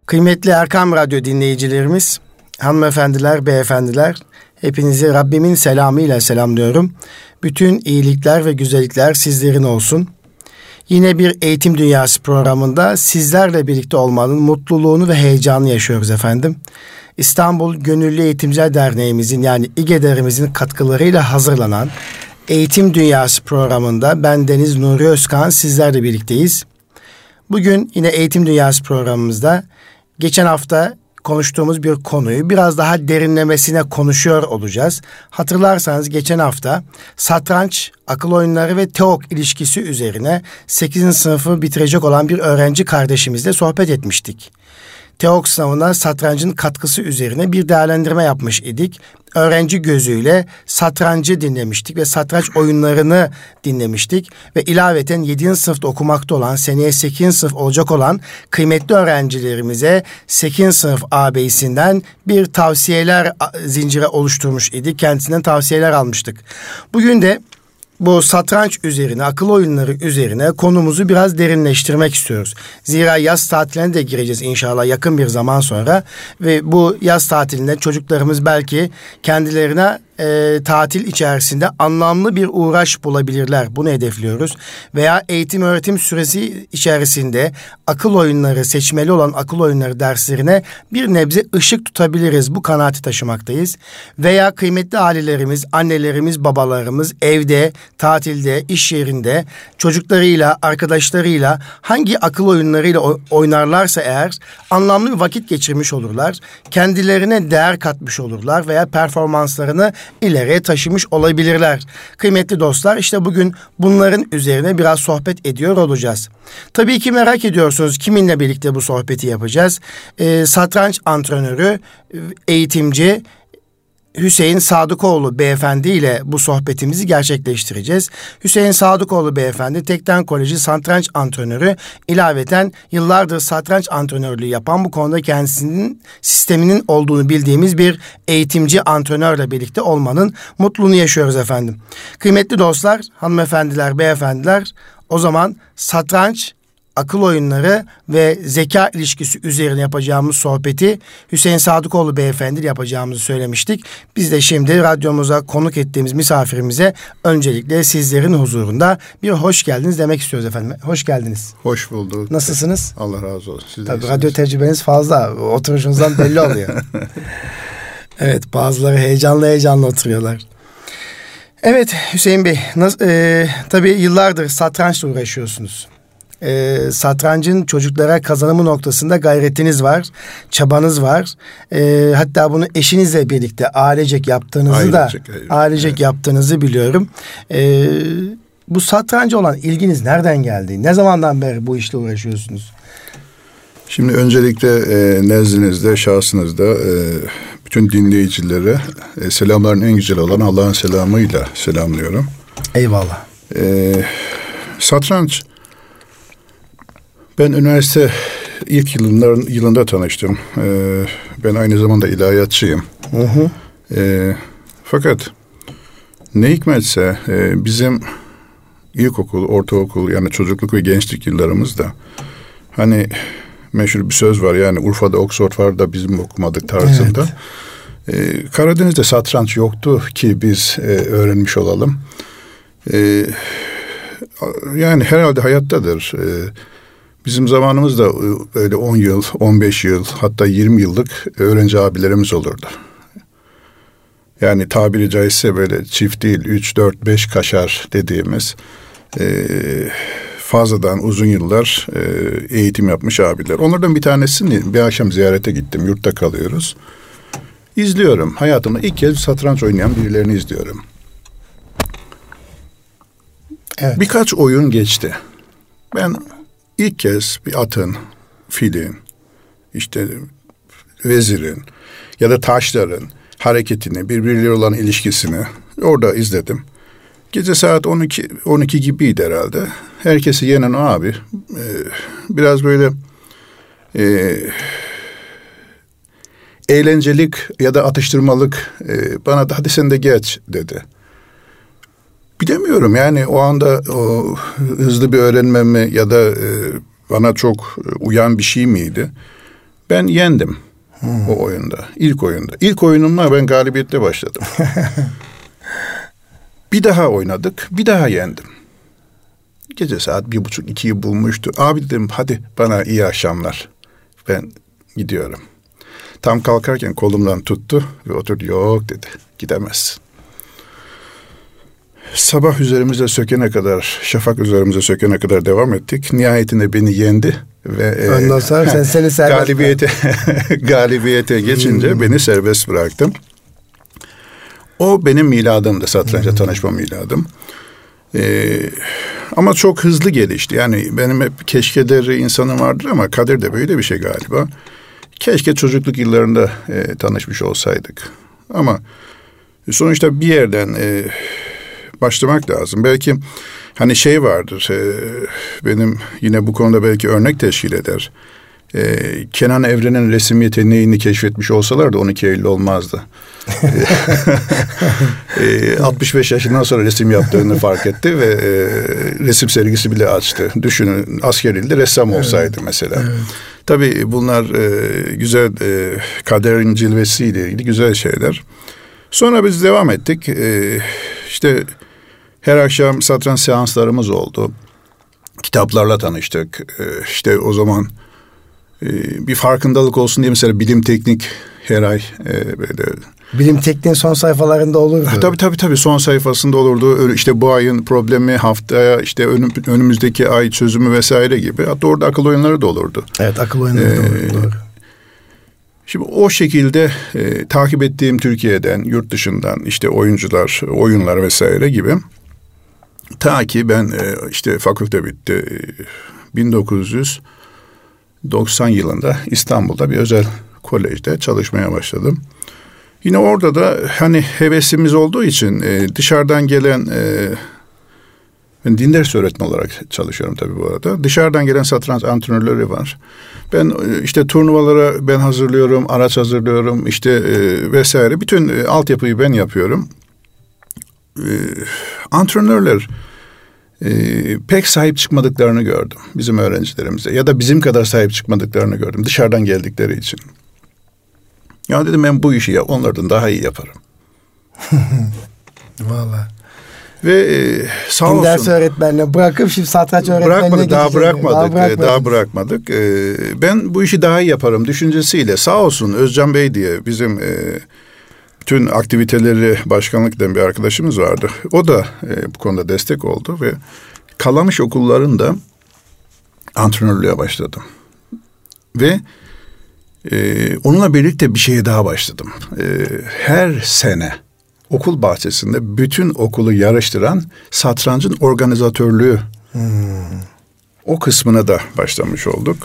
Kıymetli Erkam Radyo dinleyicilerimiz, hanımefendiler, beyefendiler, hepinizi Rabbimin selamıyla selamlıyorum. Bütün iyilikler ve güzellikler sizlerin olsun. Yine bir Eğitim Dünyası programında sizlerle birlikte olmanın mutluluğunu ve heyecanını yaşıyoruz efendim. İstanbul Gönüllü Eğitimciler Derneğimizin yani İGEDER'imizin katkılarıyla hazırlanan Eğitim Dünyası programında ben Deniz Nuri Özkan sizlerle birlikteyiz. Bugün yine Eğitim Dünyası programımızda geçen hafta konuştuğumuz bir konuyu biraz daha derinlemesine konuşuyor olacağız. Hatırlarsanız geçen hafta satranç, akıl oyunları ve TEOK ilişkisi üzerine 8. sınıfı bitirecek olan bir öğrenci kardeşimizle sohbet etmiştik. TEOK sınavına satrancın katkısı üzerine bir değerlendirme yapmış idik. Öğrenci gözüyle satrancı dinlemiştik ve satranç oyunlarını dinlemiştik. Ve ilaveten 7. sınıfta okumakta olan, seneye 8. sınıf olacak olan kıymetli öğrencilerimize 8. sınıf ağabeysinden bir tavsiyeler zinciri oluşturmuş idik. Kendisinden tavsiyeler almıştık. Bugün de bu satranç üzerine, akıl oyunları üzerine konumuzu biraz derinleştirmek istiyoruz. Zira yaz tatiline de gireceğiz inşallah yakın bir zaman sonra. Ve bu yaz tatilinde çocuklarımız belki kendilerine tatil içerisinde anlamlı bir uğraş bulabilirler. Bunu hedefliyoruz. Veya eğitim öğretim süresi içerisinde akıl oyunları, seçmeli olan akıl oyunları derslerine bir nebze ışık tutabiliriz. Bu kanaati taşımaktayız. Veya kıymetli ailelerimiz, annelerimiz, babalarımız evde, tatilde, iş yerinde çocuklarıyla, arkadaşlarıyla hangi akıl oyunlarıyla oynarlarsa eğer anlamlı bir vakit geçirmiş olurlar. Kendilerine değer katmış olurlar veya performanslarını ileriye taşımış olabilirler. Kıymetli dostlar, işte bugün bunların üzerine biraz sohbet ediyor olacağız. Tabii ki merak ediyorsunuz kiminle birlikte bu sohbeti yapacağız. Satranç antrenörü, eğitimci Hüseyin Sadıkoğlu beyefendi ile bu sohbetimizi gerçekleştireceğiz. Hüseyin Sadıkoğlu beyefendi Tekden Koleji satranç antrenörü, ilaveten yıllardır satranç antrenörlüğü yapan, bu konuda kendisinin sisteminin olduğunu bildiğimiz bir eğitimci antrenörle birlikte olmanın mutluluğunu yaşıyoruz efendim. Kıymetli dostlar, hanımefendiler, beyefendiler, o zaman satranç, akıl oyunları ve zeka ilişkisi üzerine yapacağımız sohbeti Hüseyin Sadıkoğlu beyefendi yapacağımızı söylemiştik. Biz de şimdi radyomuza konuk ettiğimiz misafirimize öncelikle sizlerin huzurunda bir hoş geldiniz demek istiyoruz efendim. Hoş geldiniz. Hoş bulduk. Nasılsınız? Allah razı olsun. Siz tabii radyo tecrübeniz fazla. Oturuşunuzdan belli oluyor. Evet, bazıları heyecanlı oturuyorlar. Evet Hüseyin Bey, tabii yıllardır satrançla uğraşıyorsunuz. Satrancın çocuklara kazanımı noktasında gayretiniz var, çabanız var. Hatta bunu eşinizle birlikte ailecek yaptığınızı evet, yaptığınızı biliyorum. Bu satranca olan ilginiz nereden geldi? Ne zamandan beri bu işle uğraşıyorsunuz? Şimdi öncelikle nezdinizde, şahsınızda bütün dinleyicilere selamların en güzel olan Allah'ın selamıyla selamlıyorum. Eyvallah. Satranç, ben üniversite ilk yılında tanıştım. Ben aynı zamanda ilahiyatçıyım. Fakat ne hikmetse bizim ilkokul, ortaokul yani çocukluk ve gençlik yıllarımızda hani meşhur bir söz var, yani Urfa'da Oxford var da bizim okumadık tarzında. Evet. Karadeniz'de satranç yoktu ki biz öğrenmiş olalım. Yani herhalde hayattadır. Bizim zamanımızda öyle 10 yıl, 15 yıl hatta 20 yıllık öğrenci abilerimiz olurdu. Yani tabiri caizse böyle çift değil 3, 4, 5 kaşar dediğimiz fazladan uzun yıllar eğitim yapmış abiler. Onlardan bir tanesini bir akşam ziyarete gittim. Yurtta kalıyoruz. İzliyorum. Hayatımda ilk kez satranç oynayan birilerini izliyorum. Evet. Birkaç oyun geçti. Ben ilk kez bir atın, filin, işte vezirin ya da taşların hareketini, birbirleriyle olan ilişkisini orada izledim. Gece saat 12 gibiydi herhalde. Herkesi yenen o abi biraz böyle eğlencelik ya da atıştırmalık bana da hadi sen de geç dedi. Bilemiyorum yani o anda o hızlı bir öğrenme mi ya da bana çok uyan bir şey miydi? Ben yendim o oyunda. İlk oyunda. İlk oyunumla ben galibiyetle başladım. Bir daha oynadık. Bir daha yendim. Gece saat 1.30-2'yi bulmuştu. Abi dedim hadi bana iyi akşamlar. Ben gidiyorum. Tam kalkarken kolumdan tuttu ve oturdu. Yok dedi. Gidemezsin. Sabah üzerimize sökene kadar, şafak üzerimize sökene kadar devam ettik. Nihayetinde beni yendi ve ondan sonra seni galibiyete geçince beni serbest bıraktım. O benim miladımdı, satrançla tanışma miladım. Ama çok hızlı gelişti. Yani benim hep keşkederi insanım vardır ama kader de böyle bir şey galiba. Keşke çocukluk yıllarında tanışmış olsaydık. Ama sonuçta bir yerden başlamak lazım. Belki hani şey vardır, benim yine bu konuda belki örnek teşkil eder. Kenan Evren'in resim yeteneğini keşfetmiş olsalardı 12 Eylül olmazdı. 65 yaşından sonra resim yaptığını fark etti ve resim sergisi bile açtı. Düşünün, asker ilde ressam olsaydı mesela. Evet. Tabii bunlar güzel kaderin cilvesiyle ilgili güzel şeyler. Sonra biz devam ettik. İşte her akşam satranç seanslarımız oldu. Kitaplarla tanıştık. İşte o zaman bir farkındalık olsun diye mesela bilim teknik her ay böyle. Bilim tekniğin son sayfalarında olurdu. Tabii son sayfasında olurdu. İşte bu ayın problemi, haftaya işte önümüzdeki ay çözümü vesaire gibi. Hatta orada akıl oyunları da olurdu. Evet, akıl oyunları da olurdu. Doğru. Şimdi o şekilde takip ettiğim Türkiye'den, yurt dışından işte oyuncular, oyunlar vesaire gibi. Ta ki ben işte fakülte bitti. 1990 yılında İstanbul'da bir özel kolejde çalışmaya başladım. Yine orada da hani hevesimiz olduğu için dışarıdan gelen, ben din dersi öğretmeni olarak çalışıyorum tabii bu arada. Dışarıdan gelen satranç antrenörleri var. Ben işte turnuvalara ben hazırlıyorum, araç hazırlıyorum işte vesaire. Bütün altyapıyı ben yapıyorum. Antrenörler pek sahip çıkmadıklarını gördüm bizim öğrencilerimize. Ya da bizim kadar sahip çıkmadıklarını gördüm dışarıdan geldikleri için. Ya dedim ben bu işi ya onlardan daha iyi yaparım. Vallahi. Ve sağ olsun. Ders öğretmenine bırakıp şimdi satranç öğretmenine geçeceğim. Daha bırakmadık. Ben bu işi daha iyi yaparım düşüncesiyle sağ olsun Özcan Bey diye bizim bütün aktiviteleri başkanlık eden bir arkadaşımız vardı. O da bu konuda destek oldu ve Kalamış okullarında antrenörlüğe başladım. Ve onunla birlikte bir şeye daha başladım. Her sene okul bahçesinde bütün okulu yarıştıran satrancın organizatörlüğü. O kısmına da başlamış olduk.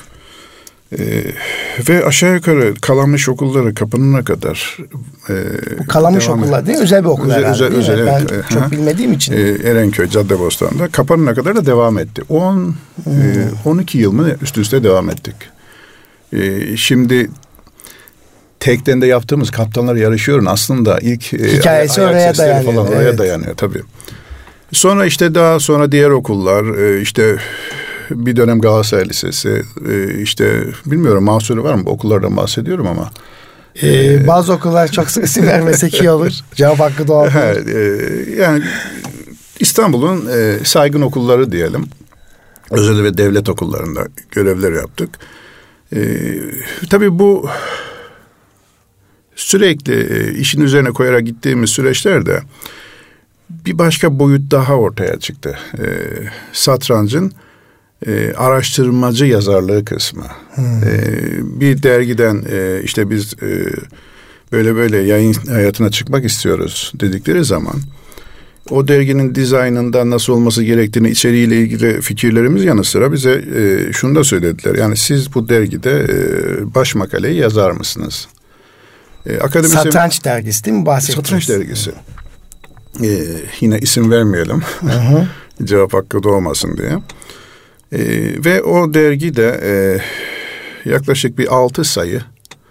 Ve aşağı yukarı Kalamış okulları kapanana kadar Kalamış okullar değil mi? Özel bir okul herhalde. Özel, ben çok bilmediğim için. Erenköy, Caddebostan'da kapanana kadar da devam etti. 12 yıl mı üst üste devam ettik. Şimdi tekten de yaptığımız kaptanlar yarışıyorum aslında ilk hikayesi oraya dayanıyor. Falan oraya dayanıyor tabii. Sonra işte daha sonra diğer okullar işte bir dönem Galatasaray Lisesi işte bilmiyorum mahsuru var mı okullardan bahsediyorum ama bazı okullar çok sık isim vermesek iyi olur. Cevap hakkı doğal. Yani İstanbul'un saygın okulları diyelim. Özel ve devlet okullarında görevler yaptık. Tabii bu sürekli işin üzerine koyarak gittiğimiz süreçlerde bir başka boyut daha ortaya çıktı. Satrancın araştırmacı yazarlığı kısmı. Bir dergiden işte biz böyle yayın hayatına çıkmak istiyoruz dedikleri zaman o derginin dizaynında nasıl olması gerektiğini, içeriğiyle ilgili fikirlerimiz yanı sıra bize şunu da söylediler. Yani siz bu dergide baş makaleyi yazar mısınız? Satranç dergisi değil mi bahsettiğiniz? Satranç dergisi. Yine isim vermeyelim. Cevap hakkı doğmasın diye. Ve o dergide yaklaşık bir 6 sayı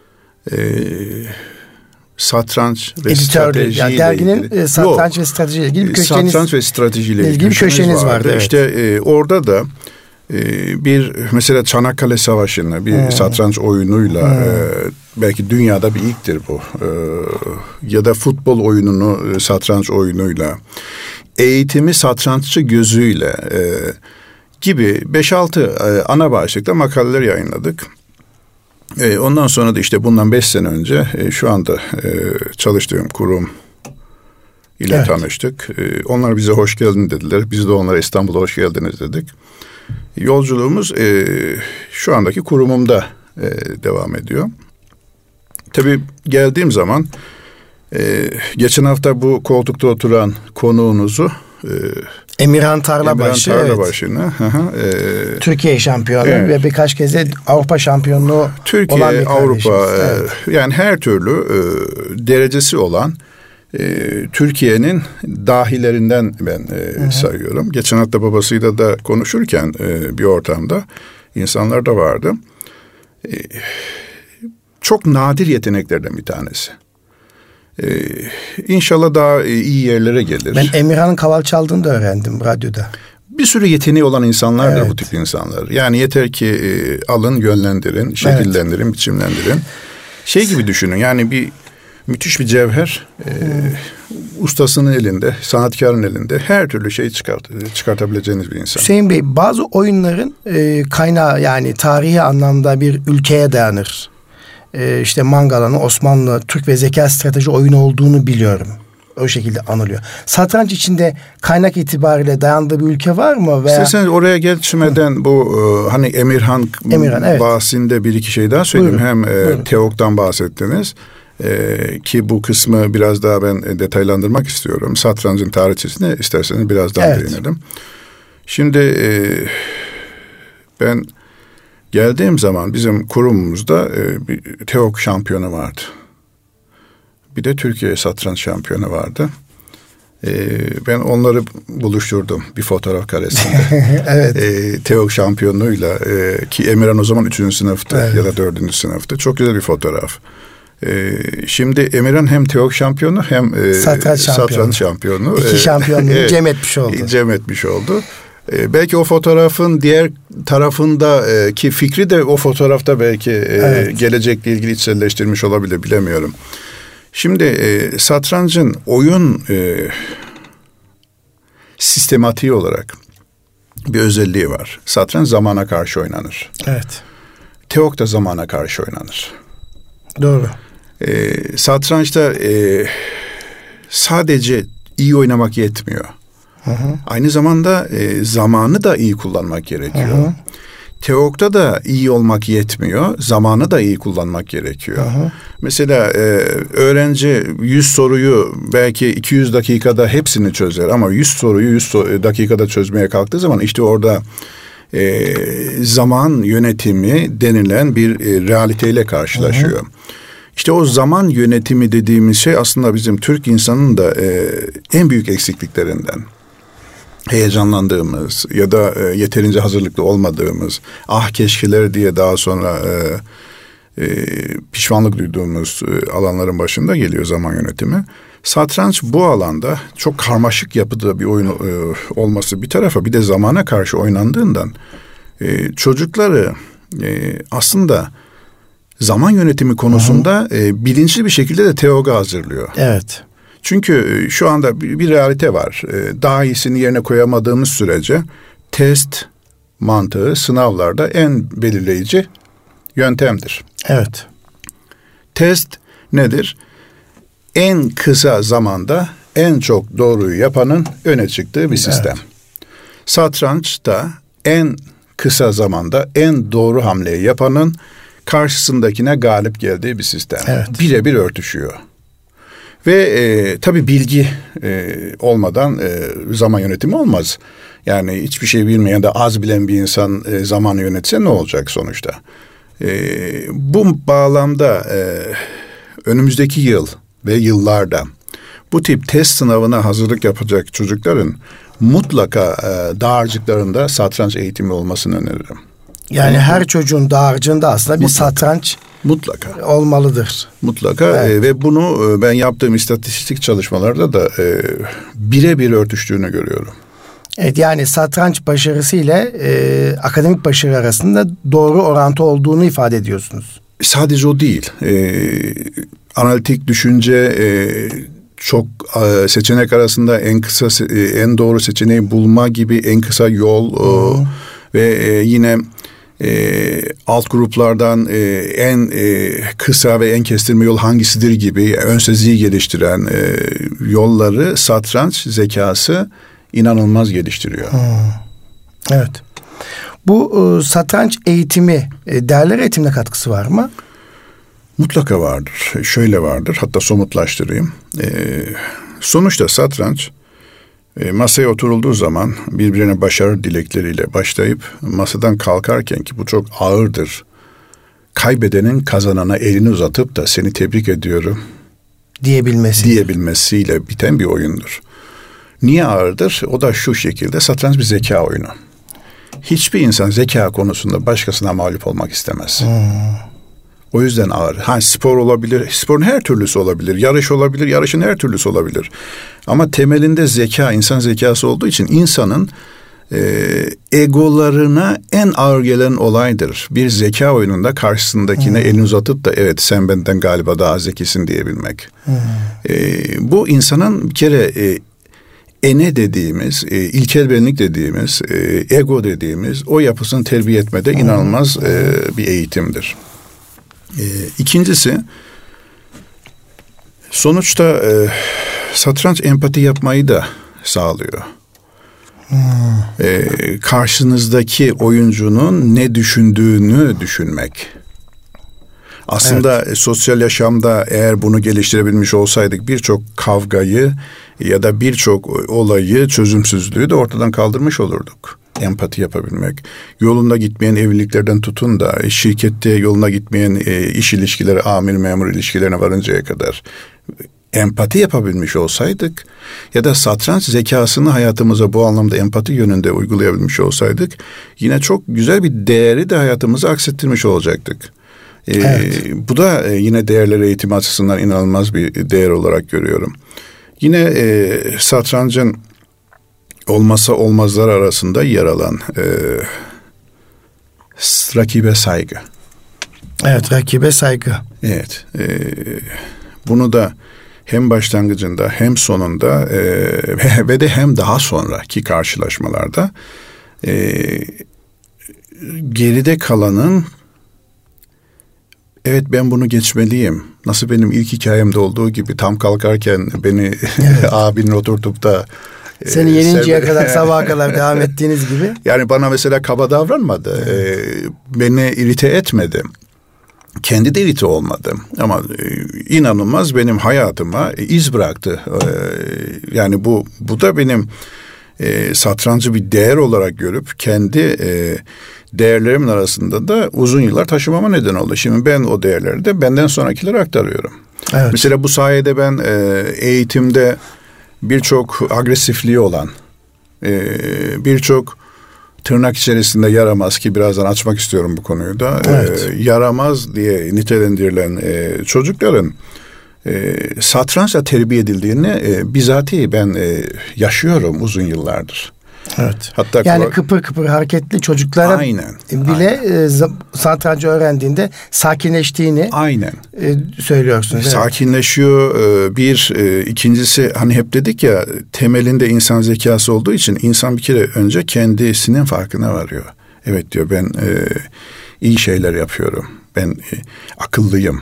satranç ve strateji ile derginin ilgili. Satranç ve strateji ile ilgili bir köşeniz. Satranç ve strateji ile ilgili bir köşeniz vardı. Evet. İşte orada da bir mesela Çanakkale Savaşı'nı bir satranç oyunuyla belki dünyada bir ilktir bu. Ya da futbol oyununu satranç oyunuyla, eğitimi satranççı gözüyle gibi 5-6 ana başlıkta makaleler yayınladık. Ondan sonra da işte bundan 5 sene önce şu anda çalıştığım kurum ile tanıştık. Onlar bize hoş geldin dediler. Biz de onlara İstanbul'a hoş geldiniz dedik. Yolculuğumuz şu andaki kurumumda devam ediyor. Tabii geldiğim zaman geçen hafta bu koltukta oturan konuğunuzu Emirhan Tarlabaşı'nı Türkiye şampiyonu ve birkaç kez de Avrupa şampiyonluğu Türkiye, olan bir Avrupa yani her türlü derecesi olan Türkiye'nin dahilerinden ben sayıyorum. Geçen hafta babasıyla da konuşurken bir ortamda insanlar da vardı. Çok nadir yeteneklerden bir tanesi. İnşallah daha iyi yerlere gelir. Ben Emirhan'ın kaval çaldığını da öğrendim radyoda. Bir sürü yeteneği olan insanlardır bu tip insanlar. Yani yeter ki alın, yönlendirin, şekillendirin, biçimlendirin. Şey gibi düşünün, yani bir müthiş bir cevher ustasının elinde, sanatkarın elinde her türlü şeyi çıkartabileceğiniz bir insan. Hüseyin Bey, bazı oyunların kaynağı yani tarihi anlamda bir ülkeye dayanır. İşte Mangalan'ın Osmanlı, Türk ve zeka strateji oyunu olduğunu biliyorum. O şekilde anılıyor. Satranç içinde kaynak itibariyle dayandığı bir ülke var mı? Veya... İsterseniz oraya geçmeden bu hani Emirhan bahsinde bir iki şey daha söyleyeyim. Buyurun. Hem Teok'tan bahsettiniz. Ki bu kısmı biraz daha ben detaylandırmak istiyorum. Satrancın tarihçesine isterseniz birazdan değinelim. Şimdi ben geldiğim zaman bizim kurumumuzda bir Teok şampiyonu vardı. Bir de Türkiye satranç şampiyonu vardı. Ben onları buluşturdum bir fotoğraf karesinde. Teok şampiyonluğuyla ki Emirhan o zaman 3. sınıftı ya da 4. sınıftı. Çok güzel bir fotoğraf. Şimdi Emirhan hem Teok şampiyonu hem satranç şampiyonu. İki şampiyonluğu cem etmiş oldu. Cem etmiş oldu. Belki o fotoğrafın diğer tarafında ki fikri de o fotoğrafta belki gelecekle ilgili içselleştirmiş olabilir, bilemiyorum. Şimdi satrancın oyun sistematiği olarak bir özelliği var. Satranç zamana karşı oynanır. Evet. Teok da zamana karşı oynanır. Doğru. Satrançta sadece iyi oynamak yetmiyor. Aynı zamanda zamanı da iyi kullanmak gerekiyor. Teok'ta da iyi olmak yetmiyor. Zamanı da iyi kullanmak gerekiyor. Mesela öğrenci 100 soruyu belki 200 dakikada hepsini çözer ama 100 soruyu 100 dakikada çözmeye kalktığı zaman işte orada zaman yönetimi denilen bir realiteyle karşılaşıyor. İşte o zaman yönetimi dediğimiz şey aslında bizim Türk insanının da en büyük eksikliklerinden. Heyecanlandığımız ya da yeterince hazırlıklı olmadığımız, keşkeler diye daha sonra pişmanlık duyduğumuz alanların başında geliyor zaman yönetimi. Satranç bu alanda çok karmaşık yapıda bir oyun olması bir tarafa, bir de zamana karşı oynandığından çocukları aslında zaman yönetimi konusunda bilinçli bir şekilde de Teok'a hazırlıyor. Evet. Çünkü şu anda bir realite var. Daha iyisini yerine koyamadığımız sürece test mantığı sınavlarda en belirleyici yöntemdir. Evet. Test nedir? En kısa zamanda en çok doğruyu yapanın öne çıktığı bir sistem. Evet. Satrançta en kısa zamanda en doğru hamleyi yapanın karşısındakine galip geldiği bir sistem. Evet. Birebir örtüşüyor. Ve tabii bilgi olmadan zaman yönetimi olmaz. Yani hiçbir şey bilmeyen de az bilen bir insan zamanı yönetse ne olacak sonuçta? Bu bağlamda önümüzdeki yıl ve yıllarda bu tip test sınavına hazırlık yapacak çocukların mutlaka dağarcıklarında satranç eğitimi olmasını öneririm. Yani her çocuğun dağarcığında aslında bir satranç mutlaka olmalıdır. Mutlaka ve bunu ben yaptığım istatistik çalışmalarda da birebir örtüştüğünü görüyorum. Evet, yani satranç başarısı ile akademik başarı arasında doğru orantı olduğunu ifade ediyorsunuz. Sadece o değil. Analitik düşünce, çok seçenek arasında en kısa, en doğru seçeneği bulma gibi en kısa yol ve yine alt gruplardan en kısa ve en kestirme yol hangisidir gibi ön seziyi geliştiren yolları satranç zekası inanılmaz geliştiriyor. Evet. Bu satranç eğitimi, değerler eğitimine katkısı var mı? Mutlaka vardır. Şöyle vardır. Hatta somutlaştırayım. Sonuçta satranç masaya oturulduğu zaman birbirine başarı dilekleriyle başlayıp masadan kalkarken, ki bu çok ağırdır, kaybedenin kazanana elini uzatıp da seni tebrik ediyorum diyebilmesiyle biten bir oyundur. Niye ağırdır? O da şu şekilde: satranç bir zeka oyunu. Hiçbir insan zeka konusunda başkasına mağlup olmak istemez. O yüzden ağır. Spor olabilir, sporun her türlüsü olabilir. Yarış olabilir, yarışın her türlüsü olabilir. Ama temelinde zeka, insan zekası olduğu için insanın egolarına en ağır gelen olaydır. Bir zeka oyununda karşısındakine elini uzatıp da evet sen benden galiba daha zekisin diyebilmek. Bu insanın bir kere ene dediğimiz, ilkel benlik dediğimiz, ego dediğimiz o yapısını terbiye etmede inanılmaz bir eğitimdir. İkincisi, sonuçta satranç empati yapmayı da sağlıyor. Karşınızdaki oyuncunun ne düşündüğünü düşünmek. Aslında sosyal yaşamda eğer bunu geliştirebilmiş olsaydık birçok kavgayı ya da birçok olayı, çözümsüzlüğü de ortadan kaldırmış olurduk. Empati yapabilmek. Yolunda gitmeyen evliliklerden tutun da şirkette yoluna gitmeyen iş ilişkileri, amir memur ilişkilerine varıncaya kadar empati yapabilmiş olsaydık ya da satranç zekasını hayatımıza bu anlamda empati yönünde uygulayabilmiş olsaydık yine çok güzel bir değeri de hayatımıza aksettirmiş olacaktık. Bu da yine değerler eğitimi açısından inanılmaz bir değer olarak görüyorum. Yine satrancın olmazsa olmazlar arasında yer alan rakibe saygı. Evet, rakibe saygı. Evet. Bunu da hem başlangıcında hem sonunda ve de hem daha sonraki karşılaşmalarda geride kalanın evet ben bunu geçmeliyim. Nasıl benim ilk hikayemde olduğu gibi tam kalkarken beni abinin oturtup da seni yeninceye kadar sabaha kadar devam ettiğiniz gibi. Yani bana mesela kaba davranmadı. Beni irite etmedi. Kendi de irite olmadı. Ama inanılmaz benim hayatıma iz bıraktı. Yani bu da benim satrancı bir değer olarak görüp kendi değerlerimin arasında da uzun yıllar taşımama neden oldu. Şimdi ben o değerleri de benden sonrakilere aktarıyorum. Evet. Mesela bu sayede ben eğitimde birçok agresifliği olan, birçok tırnak içerisinde yaramaz, ki birazdan açmak istiyorum bu konuyu da, yaramaz diye nitelendirilen çocukların satrançla terbiye edildiğini bizatihi ben yaşıyorum uzun yıllardır. Evet. Hatta yani kıpır kıpır hareketli çocuklara bile satrancı öğrendiğinde sakinleştiğini söylüyorsunuz. Evet. Sakinleşiyor. İkincisi hani hep dedik ya, temelinde insan zekası olduğu için insan bir kere önce kendisinin farkına varıyor. Evet diyor, ben iyi şeyler yapıyorum. Ben akıllıyım.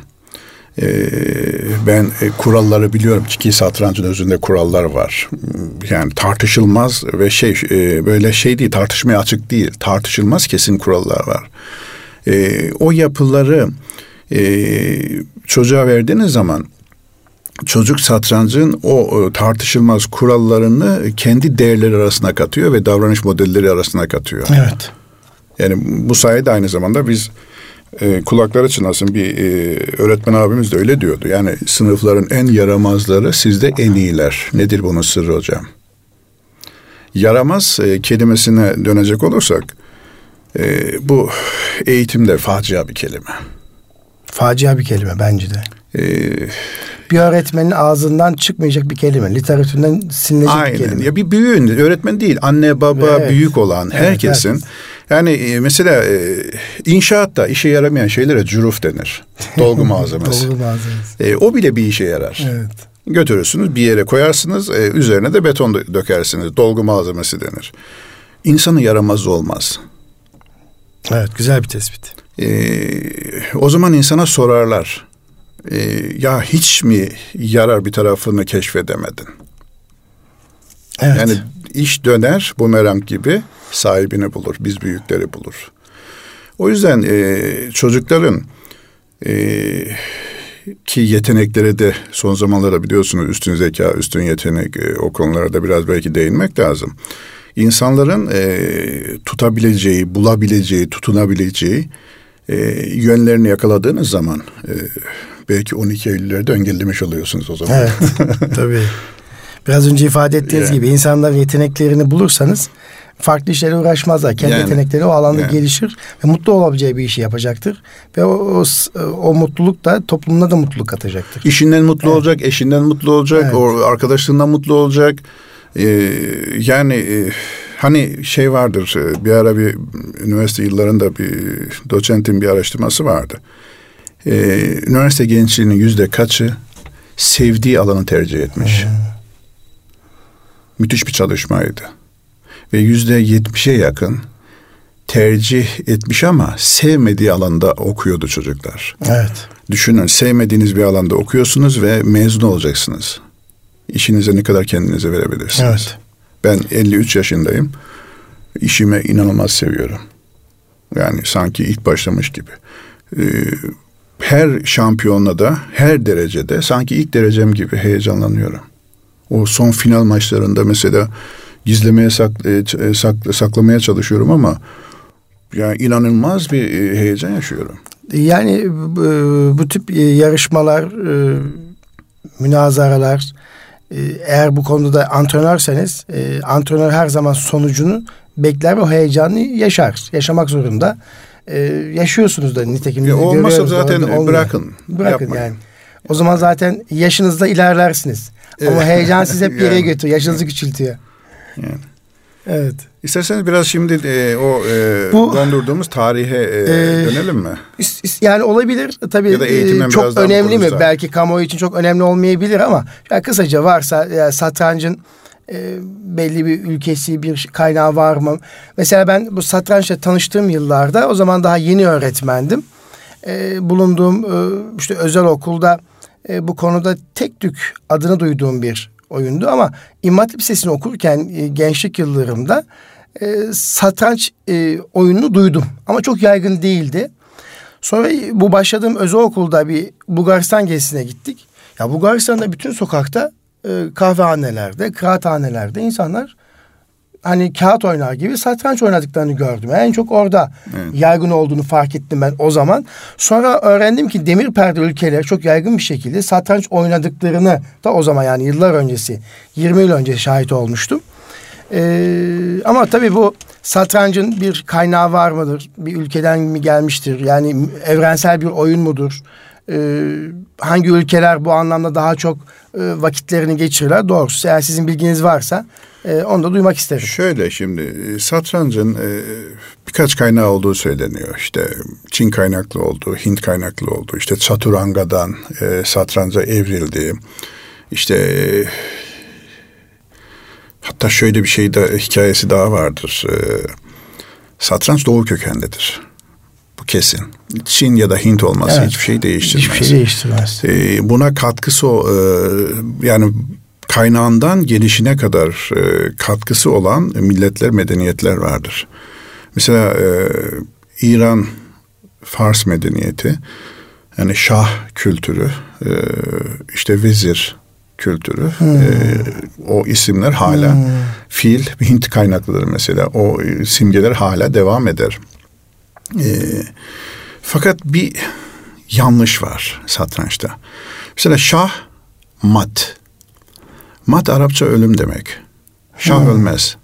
Ben kuralları biliyorum ki satrancın özünde kurallar var. Yani tartışılmaz ve böyle değil, tartışmaya açık değil. Tartışılmaz kesin kurallar var. O yapıları çocuğa verdiğiniz zaman çocuk satrancın o tartışılmaz kurallarını kendi değerleri arasına katıyor ve davranış modelleri arasına katıyor. Evet. Yani bu sayede aynı zamanda biz kulakları çınlasın bir öğretmen abimiz de öyle diyordu. Yani sınıfların en yaramazları sizde en iyiler. Nedir bunun sırrı hocam? Yaramaz kelimesine dönecek olursak bu eğitimde facia bir kelime. Facia bir kelime bence de. Bir öğretmenin ağzından çıkmayacak bir kelime, literatüründen silinecek bir kelime. Ya bir büyüğün, öğretmen değil, anne baba, büyük olan herkesin. Evet. Yani mesela inşaatta işe yaramayan şeylere cüruf denir. Dolgu malzemesi. Dolgu malzemesi. O bile bir işe yarar. Evet. Götürürsünüz, bir yere koyarsınız, üzerine de beton dökersiniz. Dolgu malzemesi denir. İnsanın yaramazı olmaz. Evet, güzel bir tespit. O zaman insana sorarlar. Ya hiç mi yarar bir tarafını keşfedemedin? Evet. Yani iş döner bumerang gibi sahibini bulur. Biz büyükleri bulur. O yüzden çocukların ki yetenekleri de son zamanlarda biliyorsunuz üstün zeka, üstün yetenek o konulara da biraz belki değinmek lazım. İnsanların tutabileceği, bulabileceği, tutunabileceği yönlerini yakaladığınız zaman belki 12 Eylül'leri de engellemiş oluyorsunuz o zaman. Evet, tabii. Biraz önce ifade ettiğiniz gibi insanların yeteneklerini bulursanız farklı işlere uğraşmazlar. Kendi yetenekleri o alanda gelişir ve mutlu olabileceği bir işi yapacaktır. Ve o mutluluk da toplumuna da mutluluk katacaktır. İşinden mutlu olacak, eşinden mutlu olacak, o arkadaşlığından mutlu olacak. Hani şey vardır, bir ara bir üniversite yıllarında bir doçentin bir araştırması vardı. Üniversite gençliğinin yüzde kaçı sevdiği alanı tercih etmiş. Müthiş bir çalışmaydı. Ve %70'e yakın tercih etmiş ama sevmediği alanda okuyordu çocuklar. Evet. Düşünün, sevmediğiniz bir alanda okuyorsunuz ve mezun olacaksınız. İşinize ne kadar kendinize verebilirsiniz. Evet. Ben 53 yaşındayım. İşimi inanılmaz seviyorum. Yani sanki ilk başlamış gibi. Her şampiyonada, her derecede sanki ilk derecem gibi heyecanlanıyorum. O son final maçlarında mesela gizlemeye saklamaya çalışıyorum ama yani inanılmaz bir heyecan yaşıyorum. Yani bu tip yarışmalar, münazaralar, eğer bu konuda antrenörseniz antrenör her zaman sonucunu bekler ve o heyecanı yaşar. Yaşamak zorunda. Yaşıyorsunuz da nitekim. Olmasa zaten bırakın yani. O zaman zaten yaşınızda ilerlersiniz. Evet. Ama heyecan sizi hep geriye götürüyor. Yaşınızı küçültüyor. Yani. Evet. İsterseniz biraz şimdi dondurduğumuz tarihe dönelim mi? Yani olabilir. Tabii ya da çok önemli mi? Belki kamuoyu için çok önemli olmayabilir ama yani kısaca varsa satrancın belli bir ülkesi, bir kaynağı var mı? Mesela ben bu satrançla tanıştığım yıllarda o zaman daha yeni öğretmendim. Bulunduğum işte özel okulda bu konuda tek tük adını duyduğum bir oyundu ama İmam Hatip Lisesi'ni okurken gençlik yıllarımda satranç oyununu duydum ama çok yaygın değildi. Sonra bu başladığım özel okulda bir Bulgaristan gezisine gittik. Ya Bulgaristan'da bütün sokakta kahvehanelerde, kıraathanelerde insanlar hani kağıt oynar gibi satranç oynadıklarını gördüm. En çok orada yaygın olduğunu fark ettim ben o zaman. Sonra öğrendim ki demir perde ülkeleri çok yaygın bir şekilde satranç oynadıklarını da o zaman yani yıllar öncesi, 20 yıl önce şahit olmuştum. Ama tabii bu satrancın bir kaynağı var mıdır? Bir ülkeden mi gelmiştir? Yani evrensel bir oyun mudur? Hangi ülkeler bu anlamda daha çok vakitlerini geçirirler? Doğrusu eğer sizin bilginiz varsa onu da duymak isterim. Şöyle şimdi satrancın birkaç kaynağı olduğu söyleniyor. İşte Çin kaynaklı olduğu, Hint kaynaklı olduğu, işte Çaturanga'dan satranca evrildiği, işte hatta şöyle bir şey de hikayesi daha vardır. Satranç Doğu kökenlidir. Bu kesin. Çin ya da Hint olması hiçbir şey değiştirmez. Hiçbir şey değiştirmez. Buna katkısı yani kaynağından gelişine kadar katkısı olan milletler, medeniyetler vardır. Mesela İran, Fars medeniyeti, yani şah kültürü, işte vezir kültürü, o isimler hala fil, Hint kaynaklıdır mesela. O simgeler hala devam eder. Fakat bir yanlış var satrançta. Mesela şah, mat. Mat Arapça ölüm demek. Şah ölmez.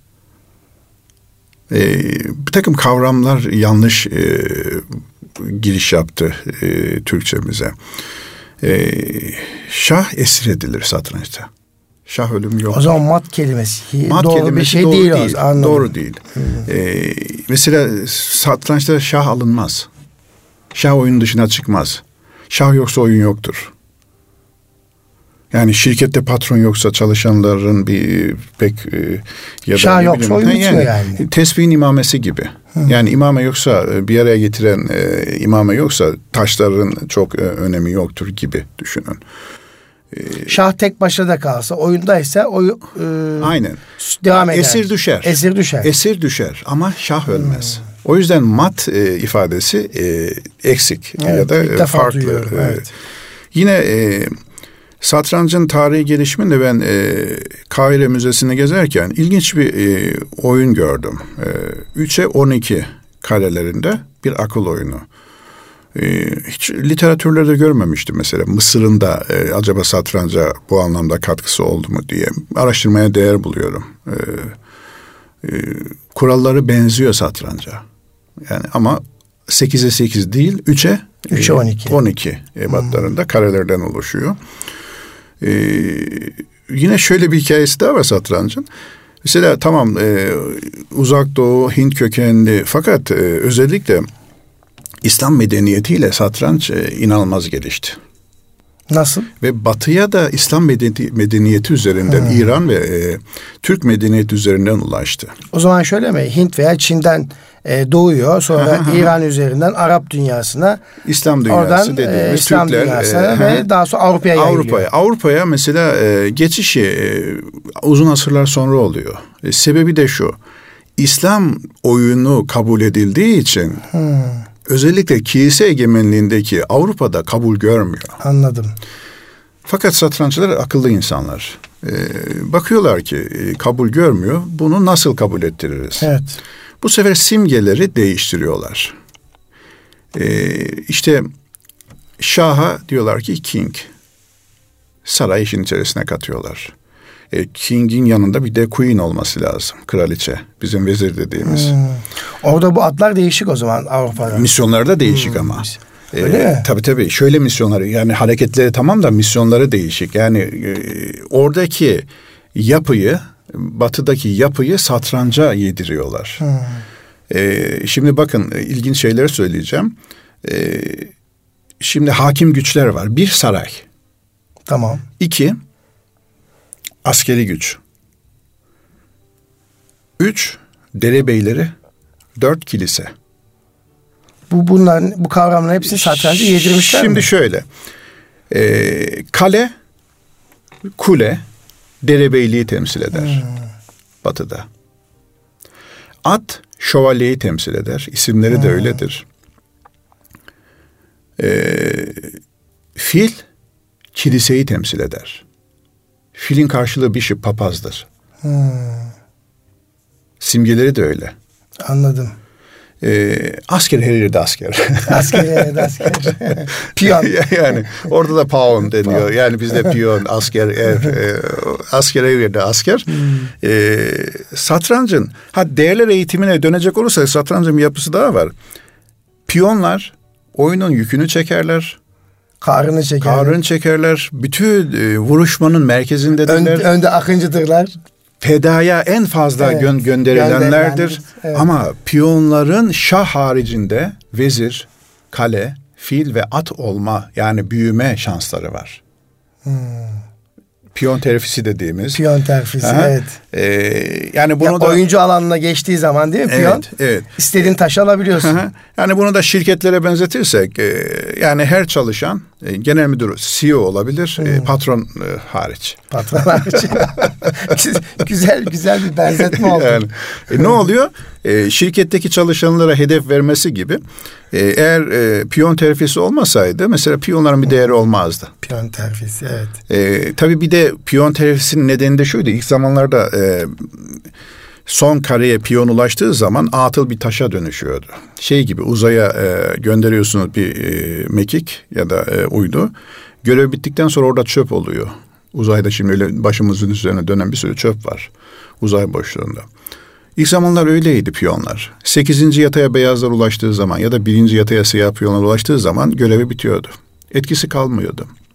Bir takım kavramlar yanlış giriş yaptı Türkçemize. Şah esir edilir satrançta. Şah ölümü yok. O zaman mat kelimesi mat doğru kelimesi bir şey doğru değil. Doğru değil. Mesela satrançta şah alınmaz. Şah oyun dışına çıkmaz. Şah yoksa oyun yoktur. Yani şirkette patron yoksa çalışanların ya da şah yoksa oyun bitiyor yani. Tesbihin imamesi gibi. Yani imame yoksa, bir araya getiren imame yoksa taşların çok önemi yoktur gibi düşünün. Şah tek başına da kalsa, oyundaysa aynen devam eder. Esir düşer ama şah ölmez. O yüzden mat ifadesi eksik ya da farklı. Evet. Yine satrancın tarihi gelişiminde ben Kahire Müzesi'ni gezerken ilginç bir oyun gördüm. 3'e 12 karelerinde bir akıl oyunu. Hiç literatürlerde görmemiştim mesela. Mısır'ın da acaba satranca bu anlamda katkısı oldu mu diye araştırmaya değer buluyorum. Kuralları benziyor satranca. Yani ama 8'e 8 değil, 3'e 12 ebatlarında karelerden oluşuyor. Yine şöyle bir hikayesi daha var satrancın. Mesela tamam Uzak Doğu, Hint kökenli fakat özellikle İslam medeniyetiyle satranç inanılmaz gelişti. Nasıl? Ve batıya da İslam medeniyeti üzerinden İran ve Türk medeniyeti üzerinden ulaştı. O zaman şöyle mi? Hint veya Çin'den doğuyor. Sonra İran üzerinden Arap dünyasına, İslam dünyası oradan, dediğimiz İslam Türkler dünyasına ve daha sonra Avrupa'ya yayılıyor. Avrupa'ya mesela geçişi uzun asırlar sonra oluyor. Sebebi de şu. İslam oyunu kabul edildiği için özellikle kilise egemenliğindeki Avrupa'da kabul görmüyor. Anladım. Fakat satranççılar akıllı insanlar. Bakıyorlar ki kabul görmüyor. Bunu nasıl kabul ettiririz? Evet. Bu sefer simgeleri değiştiriyorlar. İşte şaha diyorlar ki king. Saray işin içerisine katıyorlar. King'in yanında bir de queen olması lazım. Kraliçe. Bizim vezir dediğimiz. Orada bu adlar değişik o zaman Avrupa'da. Misyonlarda değişik ama. Öyle mi? Tabii. Şöyle misyonları, yani hareketleri tamam da misyonları değişik. Yani oradaki yapıyı, batıdaki yapıyı satranca yediriyorlar. Şimdi bakın ilginç şeyler söyleyeceğim. Şimdi hakim güçler var. 1 saray. Tamam. 2 askeri güç. 3 derebeyleri. 4 kilise. Bu kavramların hepsini satranca yedirmişler Şimdi mi? şöyle. Kale, kule, derebeyliği temsil eder. Batı'da. At, şövalyeyi temsil eder. İsimleri de öyledir. Fil, kiliseyi temsil eder. Filin karşılığı bishop, papazdır. Simgeleri de öyle. Anladım. Asker her yerde asker. Asker. Piyon. Yani orada da pawn deniyor. Yani bizde piyon, asker, asker her yerde asker. Satrancın, değerler eğitimine dönecek olursa satrancın bir yapısı daha var. Piyonlar oyunun yükünü çekerler. Karını çekerler. Bütün vuruşmanın merkezindedirler. Önde akıncıdırlar. Fedaya en fazla gönderilenlerdir. Evet. Ama piyonların şah haricinde vezir, kale, fil ve at olma, yani büyüme şansları var. Piyon terfisi dediğimiz. Piyon terfisi, evet. Yani bunu da oyuncu alanına geçtiği zaman değil mi piyon? Evet. İstediğin taşı alabiliyorsun. Yani bunu da şirketlere benzetirsek, yani her çalışan genel müdür, CEO olabilir, patron hariç. Patron hariç. güzel bir benzetme oldu. Yani, ne oluyor? Şirketteki çalışanlara hedef vermesi gibi. Eğer piyon terfisi olmasaydı mesela piyonların bir değeri olmazdı. Piyon terfisi, evet. Tabii bir de piyon terfisinin nedeni de şuydu. İlk zamanlarda son kareye piyon ulaştığı zaman atıl bir taşa dönüşüyordu. Şey gibi, uzaya gönderiyorsunuz bir mekik ya da uydu. Görev bittikten sonra orada çöp oluyor. Uzayda şimdi öyle başımızın üzerine dönen bir sürü çöp var. Uzay boşluğunda. İlk zamanlar öyleydi piyonlar. 8. yataya beyazlar ulaştığı zaman ya da 1. yataya siyah piyonlar ulaştığı zaman görevi bitiyordu. Etkisi kalmıyordu.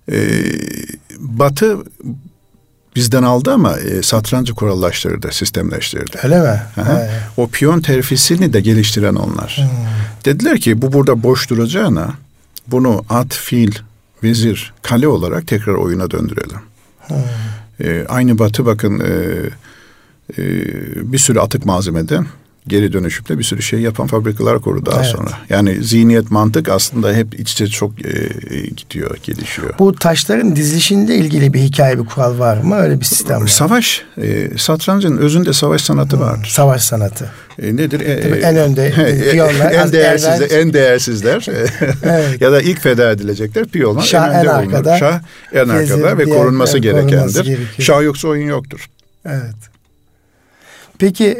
Batı bizden aldı ama satrancı kurallaştırdı, sistemleştirdi. Öyle mi? O piyon terfisini de geliştiren onlar. Dediler ki bu burada boş duracağına bunu at, fil, vezir, kale olarak tekrar oyuna döndürelim. Aynı Batı bakın bir sürü atık malzemeden geri dönüşüple bir sürü şey yapan fabrikalar kurdu daha sonra. Yani zihniyet, mantık aslında hep iç içe çok gidiyor, gelişiyor. Bu taşların dizilişinde ilgili bir hikaye, bir kural var mı? Öyle bir sistem var. Savaş, satrancın özünde savaş sanatı vardır. Savaş sanatı. Nedir? En önde piyonlar. en değersizler. Ya da ilk feda edilecekler piyonlar. Şah en arkada. Şah en arkada ve korunması gerekendir. Şah yoksa oyun yoktur. Evet. Peki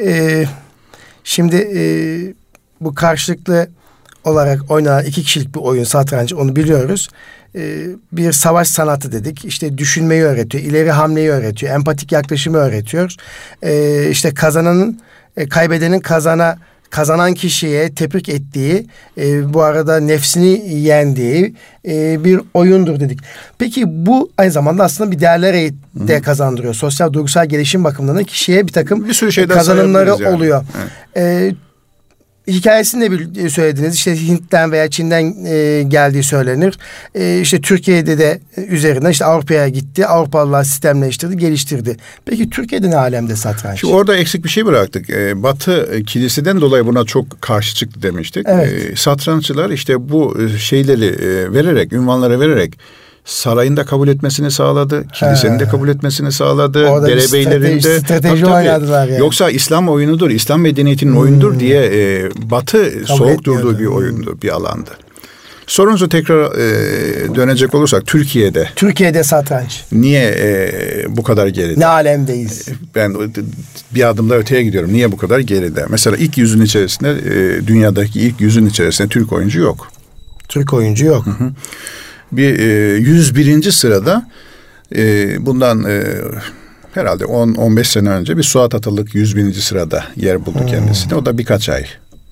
şimdi bu karşılıklı olarak oynanan 2 kişilik bir oyun satranç, onu biliyoruz. Bir savaş sanatı dedik. İşte düşünmeyi öğretiyor, ileri hamleyi öğretiyor, empatik yaklaşımı öğretiyor. İşte kaybedenin kazanan kişiye tebrik ettiği, bu arada nefsini yendiği bir oyundur dedik. Peki bu aynı zamanda aslında bir değerler de kazandırıyor. Sosyal, duygusal gelişim bakımından da kişiye bir takım bir sürü kazanımları oluyor. Evet. Hikayesini de söylediniz. İşte Hint'ten veya Çin'den geldiği söylenir. İşte Türkiye'de de üzerinden işte Avrupa'ya gitti. Avrupalılar sistemleştirdi, geliştirdi. Peki Türkiye'de ne alemde satranç? Şimdi orada eksik bir şey bıraktık. Batı kiliseden dolayı buna çok karşı çıktı demiştik. Evet. Satranççılar işte bu şeyleri vererek, ünvanları vererek sarayında kabul etmesini sağladı. Kilisenin de kabul etmesini sağladı. Orada derebeylerinde. Strateji oynadılar yani. Yoksa İslam oyunudur, İslam medeniyetinin oyunudur diye Batı kabul soğuk durduğu bir oyundu, bir alandı. Sorunuzu tekrar dönecek olursak Türkiye'de satranç niye bu kadar geride? Ne alemdeyiz? Ben bir adım da öteye gidiyorum. Niye bu kadar geride? Mesela ilk 100'ün içerisinde, dünyadaki ilk 100'ün içerisinde Türk oyuncu yok. Türk oyuncu yok. Hı. Bir 101. sırada bundan herhalde 10-15 sene önce bir Suat Atalık 101. sırada yer buldu kendisine. O da birkaç ay.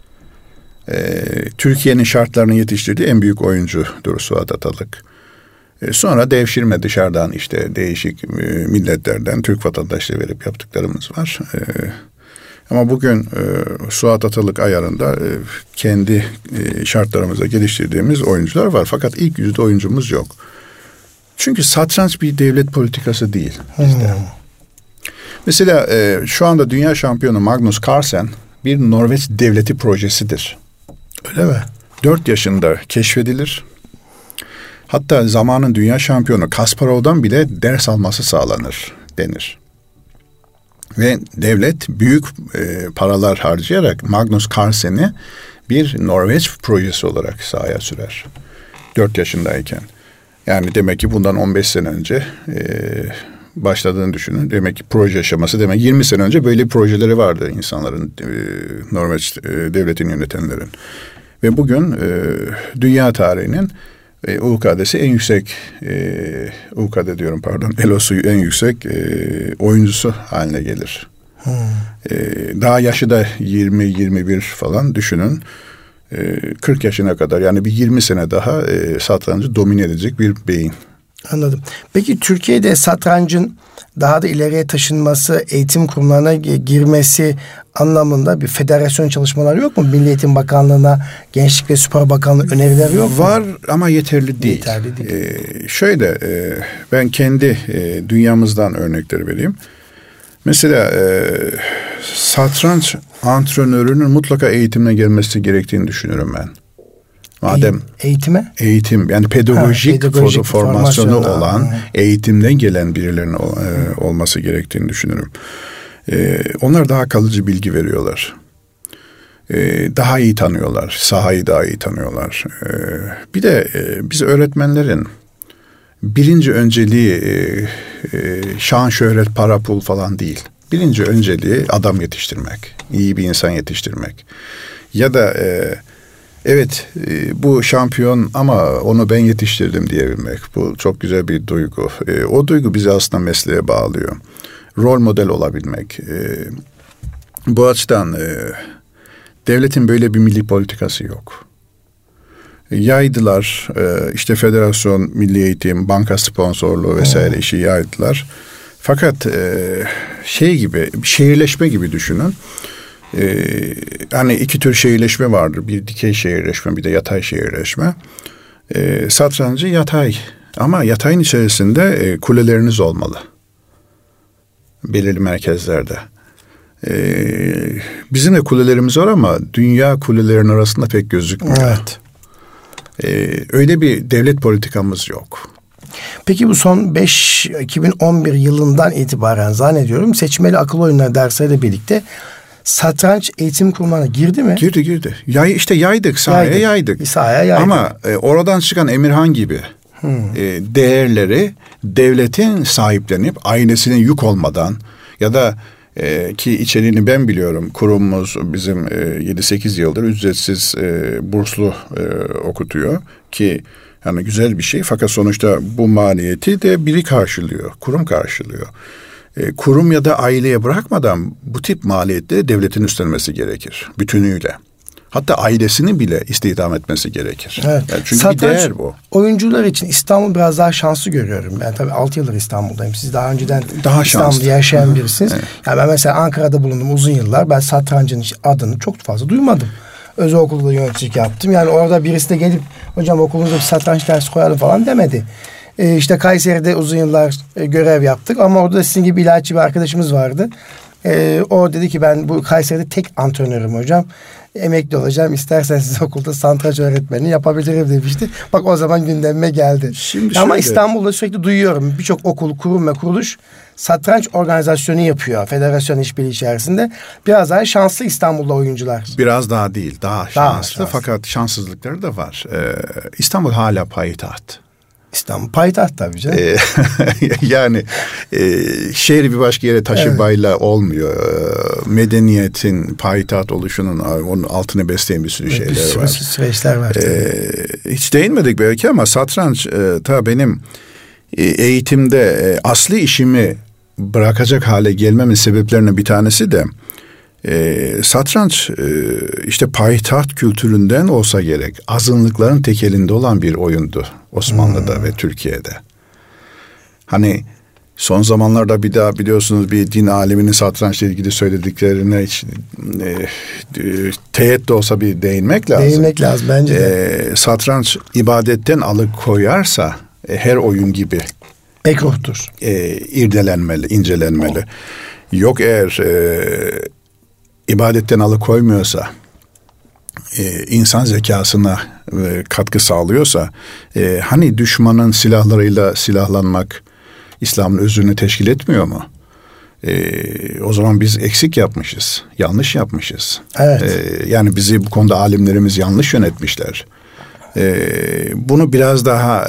Türkiye'nin şartlarını yetiştirdiği en büyük oyuncudur Suat Atalık. Sonra devşirme, dışarıdan işte değişik milletlerden Türk vatandaşlığı verip yaptıklarımız var. Ama bugün Suat Atalık ayarında kendi şartlarımıza geliştirdiğimiz oyuncular var. Fakat ilk yüzde oyuncumuz yok. Çünkü satranç bir devlet politikası değil bizde. Mesela şu anda dünya şampiyonu Magnus Carlsen bir Norveç devleti projesidir. Öyle mi? 4 yaşında keşfedilir. Hatta zamanın dünya şampiyonu Kasparov'dan bile ders alması sağlanır denir. Ve devlet büyük paralar harcayarak Magnus Carlsen'i bir Norveç projesi olarak sahaya sürer. 4 yaşındayken. Yani demek ki bundan 15 sene önce başladığını düşünün. Demek ki proje aşaması, demek 20 sene önce böyle projeleri vardı insanların, Norveç devletini yönetenlerin. Ve bugün dünya tarihinin UK'desi en yüksek, UK'da diyorum pardon, ELOS'u en yüksek oyuncusu haline gelir. Daha yaşı da 20-21 falan düşünün. 40 yaşına kadar, yani bir 20 sene daha satrancı domine edecek bir beyin. Anladım. Peki Türkiye'de satrancın daha da ileriye taşınması, eğitim kurumlarına girmesi anlamında bir federasyon çalışmaları yok mu? Milli Eğitim Bakanlığı'na, Gençlik ve Spor Bakanlığı önerileri yok mu? Var ama yeterli değil. Şöyle, ben kendi dünyamızdan örnekleri vereyim. Mesela satranç antrenörünün mutlaka eğitimine gelmesi gerektiğini düşünürüm ben. Madem eğitim yani pedagojik formasyonu olan, eğitimden gelen birilerinin olması gerektiğini düşünürüm. Onlar daha kalıcı bilgi veriyorlar. Daha iyi tanıyorlar. Sahayı daha iyi tanıyorlar. Bir de biz öğretmenlerin birinci önceliği şan, şöhret, para, pul falan değil. Birinci önceliği adam yetiştirmek. İyi bir insan yetiştirmek. Ya da evet bu şampiyon ama onu ben yetiştirdim diyebilmek. Bu çok güzel bir duygu. O duygu bizi aslında mesleğe bağlıyor. Rol model olabilmek. Bu açıdan devletin böyle bir milli politikası yok. Yaydılar. İşte federasyon, milli eğitim, banka sponsorluğu vesaire işi yaydılar. Fakat şey gibi, şehirleşme gibi düşünün. Hani iki tür şehirleşme vardır. Bir dikey şehirleşme, bir de yatay şehirleşme. Satrancı yatay. Ama yatayın içerisinde kuleleriniz olmalı. Belirli merkezlerde. Bizim de kulelerimiz var ama dünya kulelerinin arasında pek gözükmüyor. Evet. Öyle bir devlet politikamız yok. Peki bu son 2011 yılından itibaren zannediyorum seçmeli akıl oyunları dersleriyle birlikte satranç eğitim kurumuna girdi mi? Girdi. Yaydık, sahaya yaydık. Sahaya yaydık. Ama oradan çıkan Emirhan gibi değerleri devletin sahiplenip ailesine yük olmadan ya da ki içeriğini ben biliyorum. Kurumumuz bizim 7-8 yıldır ücretsiz burslu okutuyor ki yani güzel bir şey. Fakat sonuçta bu maliyeti de biri karşılıyor. Kurum karşılıyor. Kurum ya da aileye bırakmadan bu tip maliyetleri devletin üstlenmesi gerekir. Bütünüyle. Hatta ailesini bile istihdam etmesi gerekir. Evet. Yani çünkü satranç, bir değer bu. Oyuncular için İstanbul biraz daha şanslı görüyorum. Ben tabii 6 yıldır İstanbul'dayım. Siz daha önceden daha İstanbul'da yaşayan birisiniz. Evet. Yani ben mesela Ankara'da bulundum uzun yıllar. Ben satrancın adını çok fazla duymadım. Özel okulda yöneticilik yaptım. Yani orada birisi de gelip hocam okulunuzda bir satranç dersi koyalım falan demedi. İşte Kayseri'de uzun yıllar görev yaptık. Ama orada sizin gibi ilaççı bir arkadaşımız vardı. O dedi ki ben bu Kayseri'de tek antrenörüm hocam. Emekli olacağım. İsterseniz siz okulda satranç öğretmeni yapabilirim demişti. Bak o zaman gündemime geldi. Ama İstanbul'da sürekli duyuyorum. Birçok okul, kurum ve kuruluş satranç organizasyonu yapıyor. Federasyon işbirliği içerisinde. Biraz daha şanslı İstanbul'da oyuncular. Biraz daha değil. Daha şanslı. Fakat şanssızlıkları da var. İstanbul hala payitaht. İstanbul payitaht tabii canım. Yani şehri bir başka yere taşımayla olmuyor. Medeniyetin payitaht oluşunun onun altını besleyen bir sürü şeyler var. Süreçler var. Hiç değinmedik belki ama satranç ta benim eğitimde asli işimi bırakacak hale gelmemin sebeplerinden bir tanesi de satranç işte payitaht kültüründen olsa gerek azınlıkların tekelinde olan bir oyundu Osmanlı'da ve Türkiye'de. Hani son zamanlarda bir daha biliyorsunuz bir din aliminin satrançla ilgili söylediklerine hiç teğet de olsa bir değinmek lazım. Değinmek lazım bence de. Satranç ibadetten alıkoyarsa her oyun gibi mekruhtur. İrdelenmeli, incelenmeli. Yok eğer ibadetten alıkoymuyorsa, insan zekasına katkı sağlıyorsa, hani düşmanın silahlarıyla silahlanmak İslam'ın özünü teşkil etmiyor mu? O zaman biz eksik yapmışız, yanlış yapmışız. Evet. Yani bizi bu konuda alimlerimiz yanlış yönetmişler. Bunu biraz daha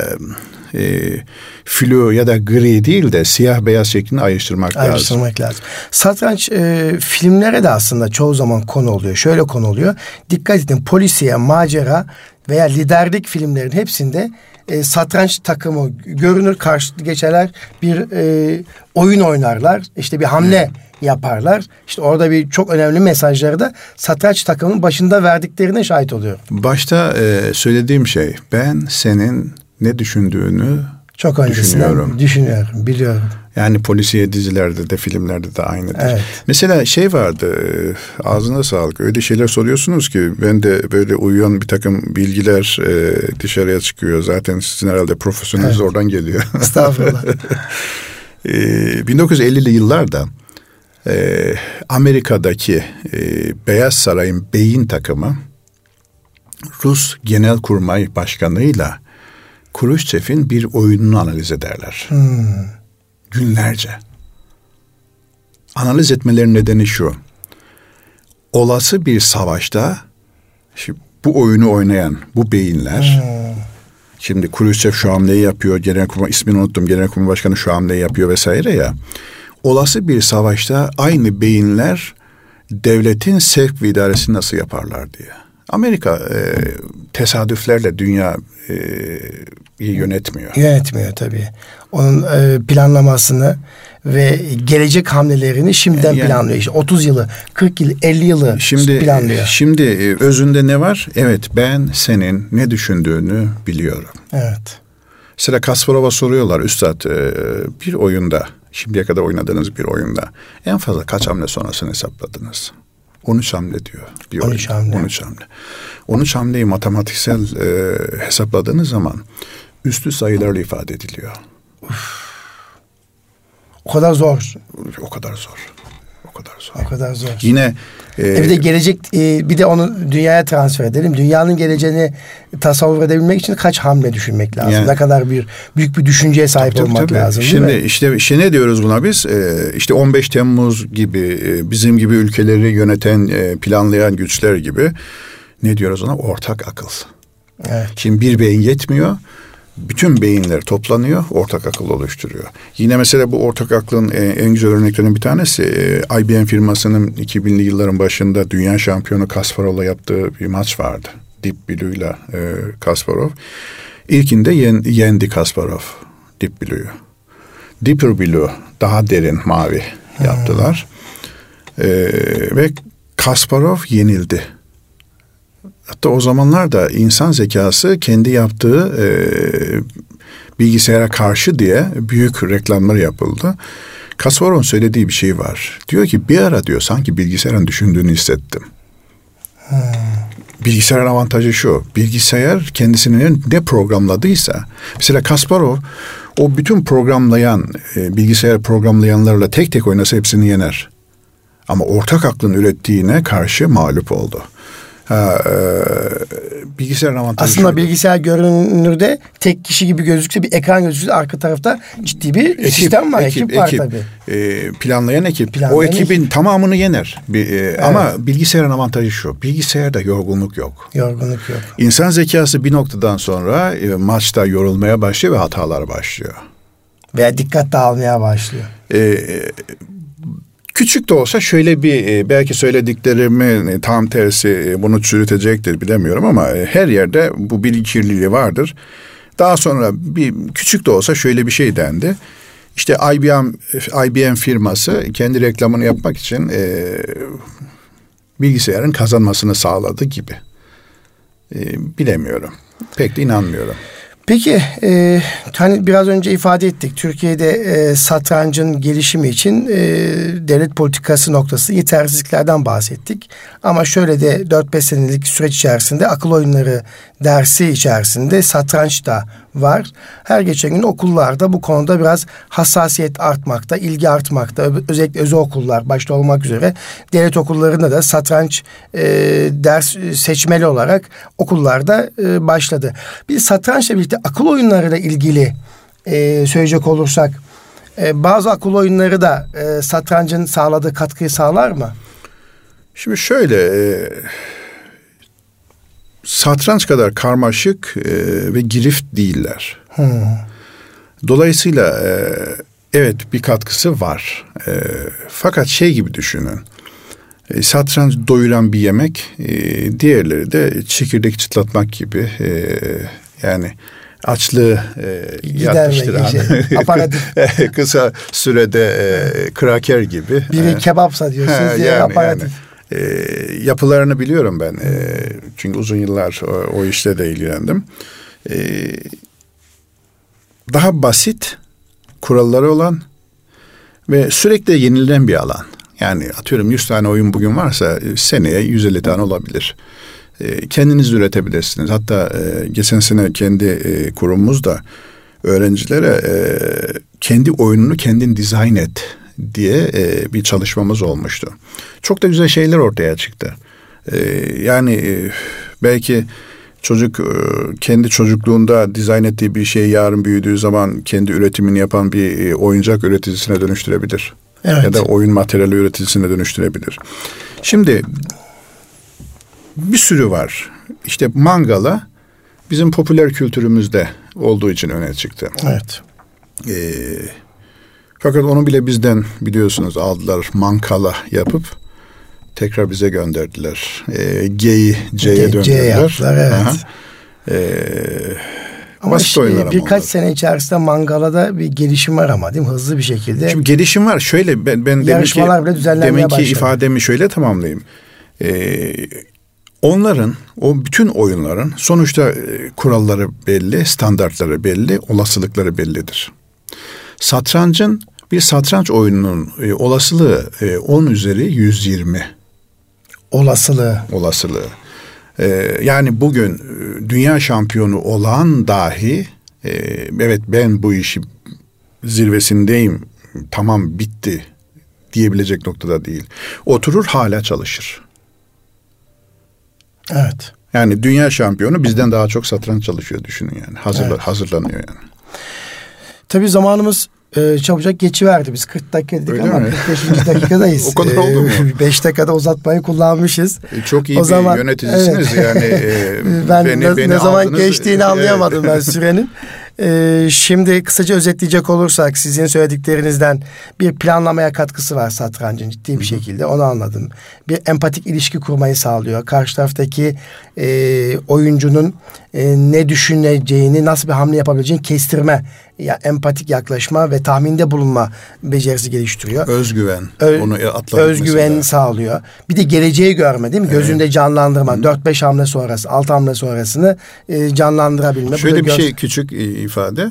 flu ya da gri değil de siyah beyaz şeklinde ayrıştırmak lazım. Satranç filmlere de aslında çoğu zaman konu oluyor. Şöyle konu oluyor. Dikkat edin, polisiye, macera veya liderlik filmlerin hepsinde satranç takımı görünür, karşılıklı geçerler, bir oyun oynarlar. İşte bir hamle yaparlar. İşte orada bir çok önemli mesajları da satranç takımının başında verdiklerine şahit oluyor. Başta söylediğim şey, ben senin ne düşündüğünü çok düşünüyorum, biliyorum. Yani polisiye dizilerde de filmlerde de aynıdır. Evet. Mesela şey vardı, ağzına sağlık, öyle şeyler soruyorsunuz ki ben de böyle uyuyan bir takım bilgiler dışarıya çıkıyor. Zaten sizin herhalde profesyoneliniz oradan geliyor. Estağfurullah. 1950'li yıllarda Amerika'daki Beyaz Saray'ın beyin takımı Rus Genelkurmay Başkanı'yla Khrushchev'in bir oyununu analiz ederler. Günlerce. Analiz etmelerinin nedeni şu. Olası bir savaşta şimdi bu oyunu oynayan bu beyinler şimdi Khrushchev şu hamleyi yapıyor, Genelkurmay ismini unuttum, Genelkurmay Başkanı şu hamleyi yapıyor vesaire ya. Olası bir savaşta aynı beyinler devletin sevk ve idaresini nasıl yaparlar diye. Amerika tesadüflerle dünya yönetmiyor. Yönetmiyor tabii. Onun planlamasını ve gelecek hamlelerini şimdiden planlıyor. İşte 30 yılı, 40 yılı, 50 yılı planlıyor. Şimdi özünde ne var? Evet, ben senin ne düşündüğünü biliyorum. Evet. Mesela Kasparov'a soruyorlar, üstad bir oyunda, şimdiye kadar oynadığınız bir oyunda en fazla kaç hamle sonrasını hesapladınız? 13 hamle diyor. 13 hamle. 13 hamle. 13 hamleyi matematiksel hesapladığınız zaman üstlü sayılarla ifade ediliyor. O kadar zor. O kadar zor. O kadar zor. Yine bir de gelecek, bir de onu dünyaya transfer edelim. Dünyanın geleceğini tasavvur edebilmek için kaç hamle düşünmek lazım? Yani, ne kadar büyük bir düşünceye sahip olmak lazım. Şimdi işte ne diyoruz buna biz? İşte 15 Temmuz gibi, bizim gibi ülkeleri yöneten, planlayan güçler gibi, ne diyoruz ona? Ortak akıl. Evet. Şimdi bir beyin yetmiyor. Bütün beyinler toplanıyor, ortak akıl oluşturuyor. Yine mesela bu ortak aklın en güzel örneklerinden bir tanesi, IBM firmasının 2000'li yılların başında dünya şampiyonu Kasparov'la yaptığı bir maç vardı. Deep Blue'yla Kasparov. İlkinde yendi Kasparov Deep Blue'yu. Deeper Blue, daha derin mavi yaptılar. Ve Kasparov yenildi. Hatta o zamanlarda insan zekası kendi yaptığı bilgisayara karşı diye büyük reklamlar yapıldı. Kasparov'un söylediği bir şey var. Diyor ki bir ara diyor sanki bilgisayarın düşündüğünü hissettim. Bilgisayarın avantajı şu. Bilgisayar kendisini ne programladıysa, mesela Kasparov o bütün bilgisayar programlayanlarla tek tek oynasa hepsini yener. Ama ortak aklın ürettiğine karşı mağlup oldu. Bilgisayarın avantajı. Aslında bilgisayar görünürde tek kişi gibi gözükse, bir ekran gözükse, arka tarafta ciddi bir sistem var. Ekip var tabii. Planlayan ekip. O ekibin tamamını yener. Evet. Ama bilgisayarın avantajı şu. Bilgisayarda yorgunluk yok. Yorgunluk yok. İnsan zekası bir noktadan sonra maçta yorulmaya başlıyor ve hatalar başlıyor. Veya dikkat dağılmaya başlıyor. Küçük de olsa şöyle bir, belki söylediklerimi tam tersi bunu çürütecektir bilemiyorum ama her yerde bu bilgi kirliliği vardır. Daha sonra bir küçük de olsa şöyle bir şey dendi. İşte IBM firması kendi reklamını yapmak için bilgisayarın kazanmasını sağladı gibi. Bilemiyorum. Pek de inanmıyorum. Peki hani biraz önce ifade ettik, Türkiye'de satrancın gelişimi için devlet politikası noktası yetersizliklerden bahsettik. Ama şöyle de 4-5 senelik süreç içerisinde akıl oyunları dersi içerisinde satranç da var. Her geçen gün okullarda bu konuda biraz hassasiyet artmakta, ilgi artmakta. Özellikle özel okullar başta olmak üzere devlet okullarında da satranç ders seçmeli olarak okullarda başladı. Bir satrançla birlikte akıl oyunlarıyla ilgili söyleyecek olursak bazı akıl oyunları da satrancın sağladığı katkıyı sağlar mı? Şimdi şöyle, satranç kadar karmaşık ve girift değiller. Dolayısıyla evet bir katkısı var. Fakat şey gibi düşünün. Satranç doyuran bir yemek, diğerleri de çekirdek çıtlatmak gibi. Yani açlığı yatıştıran, kısa sürede kraker gibi. Biri kebapsa diyorsunuz diye aparatif. Yapılarını biliyorum ben. Çünkü uzun yıllar o işle de ilgilendim. Daha basit kuralları olan ve sürekli yenilen bir alan. Yani atıyorum 100 tane oyun bugün varsa seneye 150 tane olabilir. Kendiniz üretebilirsiniz. Hatta geçen sene kendi kurumumuzda öğrencilere kendi oyununu kendin dizayn et diye bir çalışmamız olmuştu. Çok da güzel şeyler ortaya çıktı. Yani belki çocuk kendi çocukluğunda dizayn ettiği bir şeyi yarın büyüdüğü zaman kendi üretimini yapan bir oyuncak üreticisine dönüştürebilir. Evet. Ya da oyun materyali üreticisine dönüştürebilir. Şimdi bir sürü var. İşte Mangala bizim popüler kültürümüzde olduğu için öne çıktı. Evet. Fakat onu bile bizden biliyorsunuz aldılar, Mankala yapıp Tekrar bize gönderdiler. G'yi C'ye döndürdüler. C yaptılar, evet. Ama birkaç sene içerisinde Mangala'da bir gelişim var ama değil mi? Hızlı bir şekilde. Şimdi gelişim var. Şöyle ben yarışmalar bile düzenlenmeye başladı. Deminki ifademi şöyle tamamlayayım. Onların, o bütün oyunların sonuçta kuralları belli, standartları belli, olasılıkları bellidir. Bir satranç oyununun olasılığı 10 üzeri 120. Olasılığı. Yani bugün dünya şampiyonu olan dahi evet ben bu işi zirvesindeyim, tamam bitti diyebilecek noktada değil. Oturur hala çalışır. Evet. Yani dünya şampiyonu bizden daha çok satranç çalışıyor düşünün yani. Hazırlanıyor yani. Tabii zamanımız çabucak geçiverdi. Biz 40 dakika dedik ama 45. dakikadayız. O kadar oldu mu? 5 dakikada uzatmayı kullanmışız. Çok iyi bir yöneticisiniz yani. Ben ne zaman geçtiğini anlayamadım ben sürenin. Şimdi kısaca özetleyecek olursak sizin söylediklerinizden bir planlamaya katkısı var satrancın ciddi bir şekilde, onu anladım. Bir empatik ilişki kurmayı sağlıyor. Karşı taraftaki oyuncunun ne düşüneceğini, nasıl bir hamle yapabileceğini kestirme, empatik yaklaşma ve tahminde bulunma becerisi geliştiriyor. Özgüven. Onu özgüven mesela sağlıyor. Bir de geleceği görme değil mi? Gözünde canlandırma. 4-5 hamle sonrası, 6 hamle sonrasını canlandırabilme. Şöyle bir şey, küçük ifade.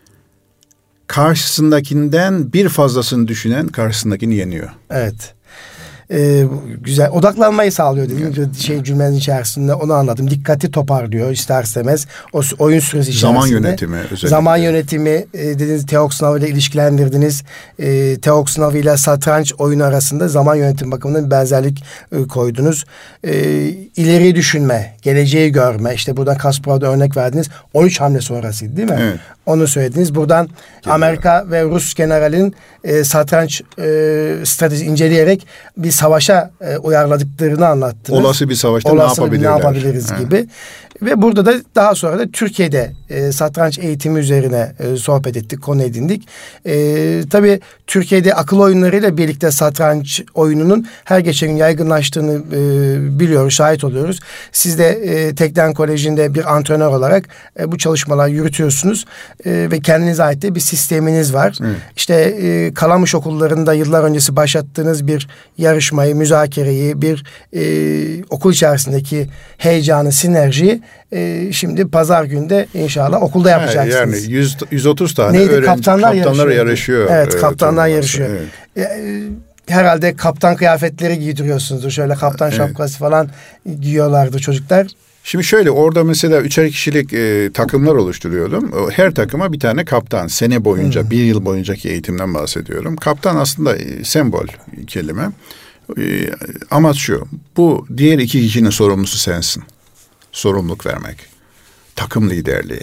Karşısındakinden bir fazlasını düşünen karşısındakini yeniyor. Evet. Güzel. Odaklanmayı sağlıyor dediğim cümlenin içerisinde, onu anladım. Dikkati toparlıyor ister istemez. O oyun süresi içerisinde. Zaman yönetimi özellikle. Zaman yönetimi dediğiniz Teok sınavı ile ilişkilendirdiniz. Teok sınavı ile satranç oyunu arasında zaman yönetimi bakımından bir benzerlik koydunuz. İleri düşünme, geleceği görme. İşte buradan Kasparov'da örnek verdiniz. 13 hamle sonrasıydı değil mi? Evet. Onu söylediniz. Buradan Amerika ve Rus generalin satranç stratejisi inceleyerek bir savaşa uyarladıklarını anlattınız. Olası bir savaşta ne yapabiliriz gibi. Ve burada da daha sonra da Türkiye'de satranç eğitimi üzerine sohbet ettik, konu edindik. Tabii Türkiye'de akıl oyunlarıyla birlikte satranç oyununun her geçen gün yaygınlaştığını biliyoruz, şahit oluyoruz. Siz de Tekden Koleji'nde bir antrenör olarak bu çalışmalar yürütüyorsunuz ve kendinize ait de bir sisteminiz var. Evet. İşte Kalamış okullarında yıllar öncesi başlattığınız bir yarışmayı, müzakereyi, bir okul içerisindeki heyecanı, sinerjiyi şimdi pazar günde inşallah okulda yapacaksınız. Yani 130 tane öğrenci, kaptanlar yarışıyor. Evet, kaptanlar yarışıyor. Evet. Herhalde kaptan kıyafetleri giydiriyorsunuzdur. Şöyle kaptan şapkası falan giyiyorlardı çocuklar. Şimdi şöyle, orada mesela 3'er kişilik takımlar oluşturuyordum. Her takıma bir tane kaptan. Sene boyunca, bir yıl boyuncaki eğitimden bahsediyorum. Kaptan aslında sembol kelime. Amaç şu, bu diğer 2 kişinin sorumlusu sensin. Sorumluluk vermek. Takım liderliği.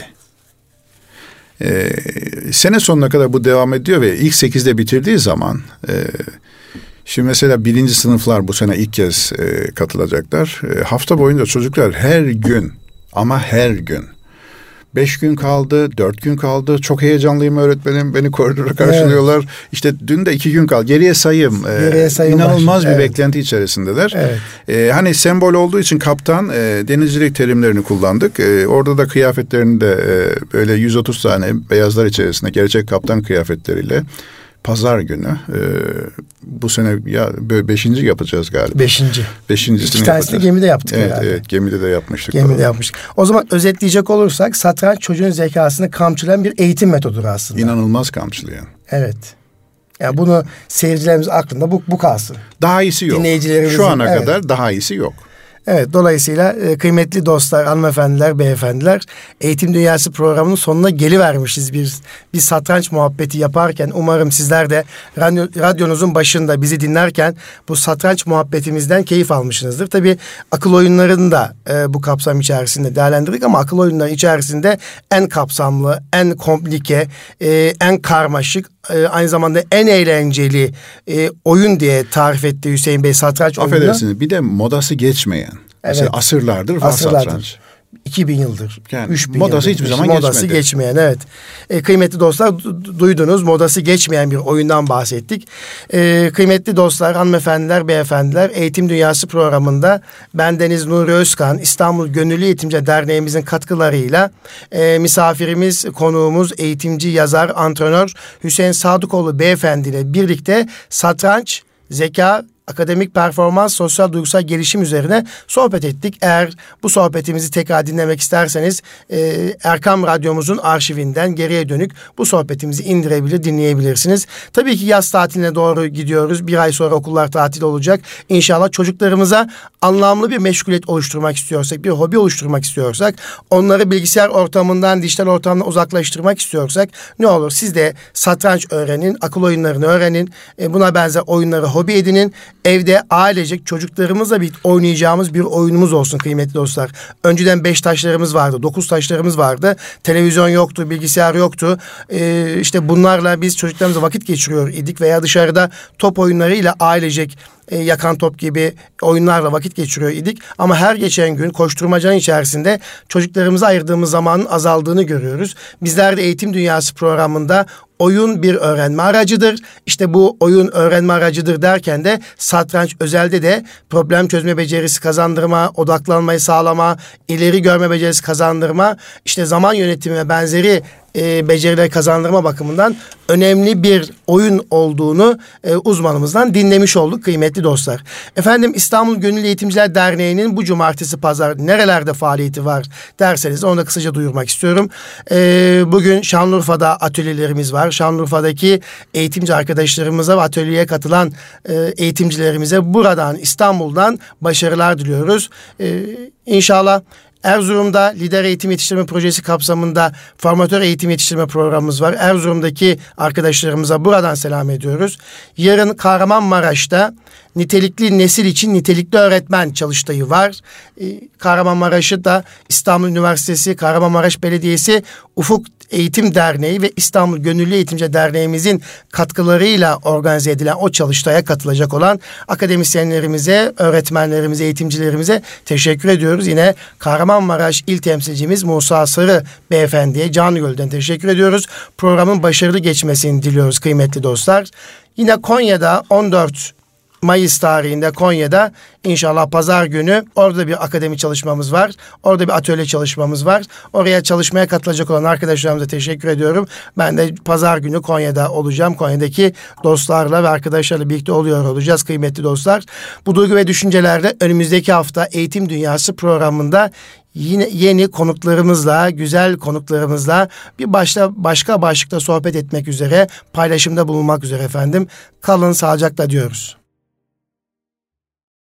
Sene sonuna kadar bu devam ediyor ve ilk 8'de bitirdiği zaman şimdi mesela 1. sınıflar bu sene ilk kez katılacaklar. Hafta boyunca çocuklar her gün, ama her gün 5 gün kaldı, 4 gün kaldı. Çok heyecanlıyım öğretmenim. Beni koridora karşılıyorlar. Evet. İşte dün de 2 gün kaldı. Geriye sayım inanılmaz bir beklenti içerisindeler. Evet. Hani sembol olduğu için kaptan denizcilik terimlerini kullandık. Orada da kıyafetlerini de böyle 130 tane beyazlar içerisinde gerçek kaptan kıyafetleriyle pazar günü bu sene 5. yapacağız galiba. 5. 2 tanesini gemide yaptık herhalde. Evet, gemide de yapmıştık. Gemide yapmıştık. O zaman özetleyecek olursak satranç çocuğun zekasını kamçılayan bir eğitim metodudur aslında. İnanılmaz kamçılayan. Evet. Yani bunu seyircilerimiz aklında bu kalsın. Daha iyisi yok. Şu ana kadar daha iyisi yok. Evet, dolayısıyla kıymetli dostlar, hanımefendiler, beyefendiler, Eğitim Dünyası programının sonuna gelivermişiz bir satranç muhabbeti yaparken. Umarım sizler de radyonuzun başında bizi dinlerken bu satranç muhabbetimizden keyif almışsınızdır. Tabii akıl oyunlarını da bu kapsam içerisinde değerlendirdik ama akıl oyunları içerisinde en kapsamlı, en komplike, en karmaşık, aynı zamanda en eğlenceli oyun diye tarif etti Hüseyin Bey satranç oyunu. Affedersiniz, bir de modası geçmeyen. Evet. Mesela asırlardır var satranç. 2000 yıldır, Yani 3000 modası yıldır. hiçbir zaman modası geçmedi. geçmeyen, evet. Kıymetli dostlar, duydunuz, modası geçmeyen bir oyundan bahsettik. Kıymetli dostlar, hanımefendiler, beyefendiler, Eğitim Dünyası programında bendeniz Nuri Özkan, İstanbul Gönüllü Eğitimci Derneğimizin katkılarıyla misafirimiz, konuğumuz, eğitimci, yazar, antrenör Hüseyin Sadıkoğlu beyefendi ile birlikte satranç, zeka, akademik performans, sosyal duygusal gelişim üzerine sohbet ettik. Eğer bu sohbetimizi tekrar dinlemek isterseniz Erkam Radyomuzun arşivinden geriye dönük bu sohbetimizi indirebilir, dinleyebilirsiniz. Tabii ki yaz tatiline doğru gidiyoruz. Bir ay sonra okullar tatil olacak. İnşallah çocuklarımıza anlamlı bir meşguliyet oluşturmak istiyorsak, bir hobi oluşturmak istiyorsak, onları bilgisayar ortamından, dijital ortamdan uzaklaştırmak istiyorsak ne olur? Siz de satranç öğrenin, akıl oyunlarını öğrenin, buna benzer oyunları hobi edinin. Evde ailecek çocuklarımızla birlikte oynayacağımız bir oyunumuz olsun kıymetli dostlar. Önceden 5 taşlarımız vardı, 9 taşlarımız vardı. Televizyon yoktu, bilgisayar yoktu. İşte bunlarla biz çocuklarımızla vakit geçiriyor idik veya dışarıda top oyunlarıyla ailecek yakan top gibi oyunlarla vakit geçiriyor idik. Ama her geçen gün koşturmacanın içerisinde çocuklarımıza ayırdığımız zamanın azaldığını görüyoruz. Bizler de Eğitim Dünyası programında oyun bir öğrenme aracıdır. İşte bu oyun öğrenme aracıdır derken de satranç özelde de problem çözme becerisi kazandırma, odaklanmayı sağlama, ileri görme becerisi kazandırma, işte zaman yönetimi ve benzeri becerileri kazandırma bakımından önemli bir oyun olduğunu uzmanımızdan dinlemiş olduk kıymetli dostlar. Efendim, İstanbul Gönüllü Eğitimciler Derneği'nin bu cumartesi pazar nerelerde faaliyeti var derseniz onu da kısaca duyurmak istiyorum. Bugün Şanlıurfa'da atölyelerimiz var. Şanlıurfa'daki eğitimci arkadaşlarımıza ve atölyeye katılan eğitimcilerimize buradan, İstanbul'dan başarılar diliyoruz. İnşallah Erzurum'da Lider Eğitim Yetiştirme Projesi kapsamında formatör eğitim yetiştirme programımız var. Erzurum'daki arkadaşlarımıza buradan selam ediyoruz. Yarın Kahramanmaraş'ta nitelikli nesil için nitelikli öğretmen çalıştayı var. Kahramanmaraş'ı da İstanbul Üniversitesi, Kahramanmaraş Belediyesi, Ufuk Eğitim Derneği ve İstanbul Gönüllü Eğitimci Derneğimizin katkılarıyla organize edilen o çalıştaya katılacak olan akademisyenlerimize, öğretmenlerimize, eğitimcilerimize teşekkür ediyoruz. Yine Kahramanmaraş İl Temsilcimiz Musa Sarı Beyefendi'ye canı gönülden teşekkür ediyoruz. Programın başarılı geçmesini diliyoruz kıymetli dostlar. Yine Konya'da 14 Mayıs tarihinde Konya'da inşallah pazar günü orada bir akademi çalışmamız var. Orada bir atölye çalışmamız var. Oraya çalışmaya katılacak olan arkadaşlarımıza teşekkür ediyorum. Ben de pazar günü Konya'da olacağım. Konya'daki dostlarla ve arkadaşlarla birlikte oluyor olacağız kıymetli dostlar. Bu duygu ve düşüncelerle önümüzdeki hafta Eğitim Dünyası programında yine yeni konuklarımızla, güzel konuklarımızla bir başka başlıkta sohbet etmek üzere, paylaşımda bulunmak üzere efendim. Kalın sağlıcakla diyoruz.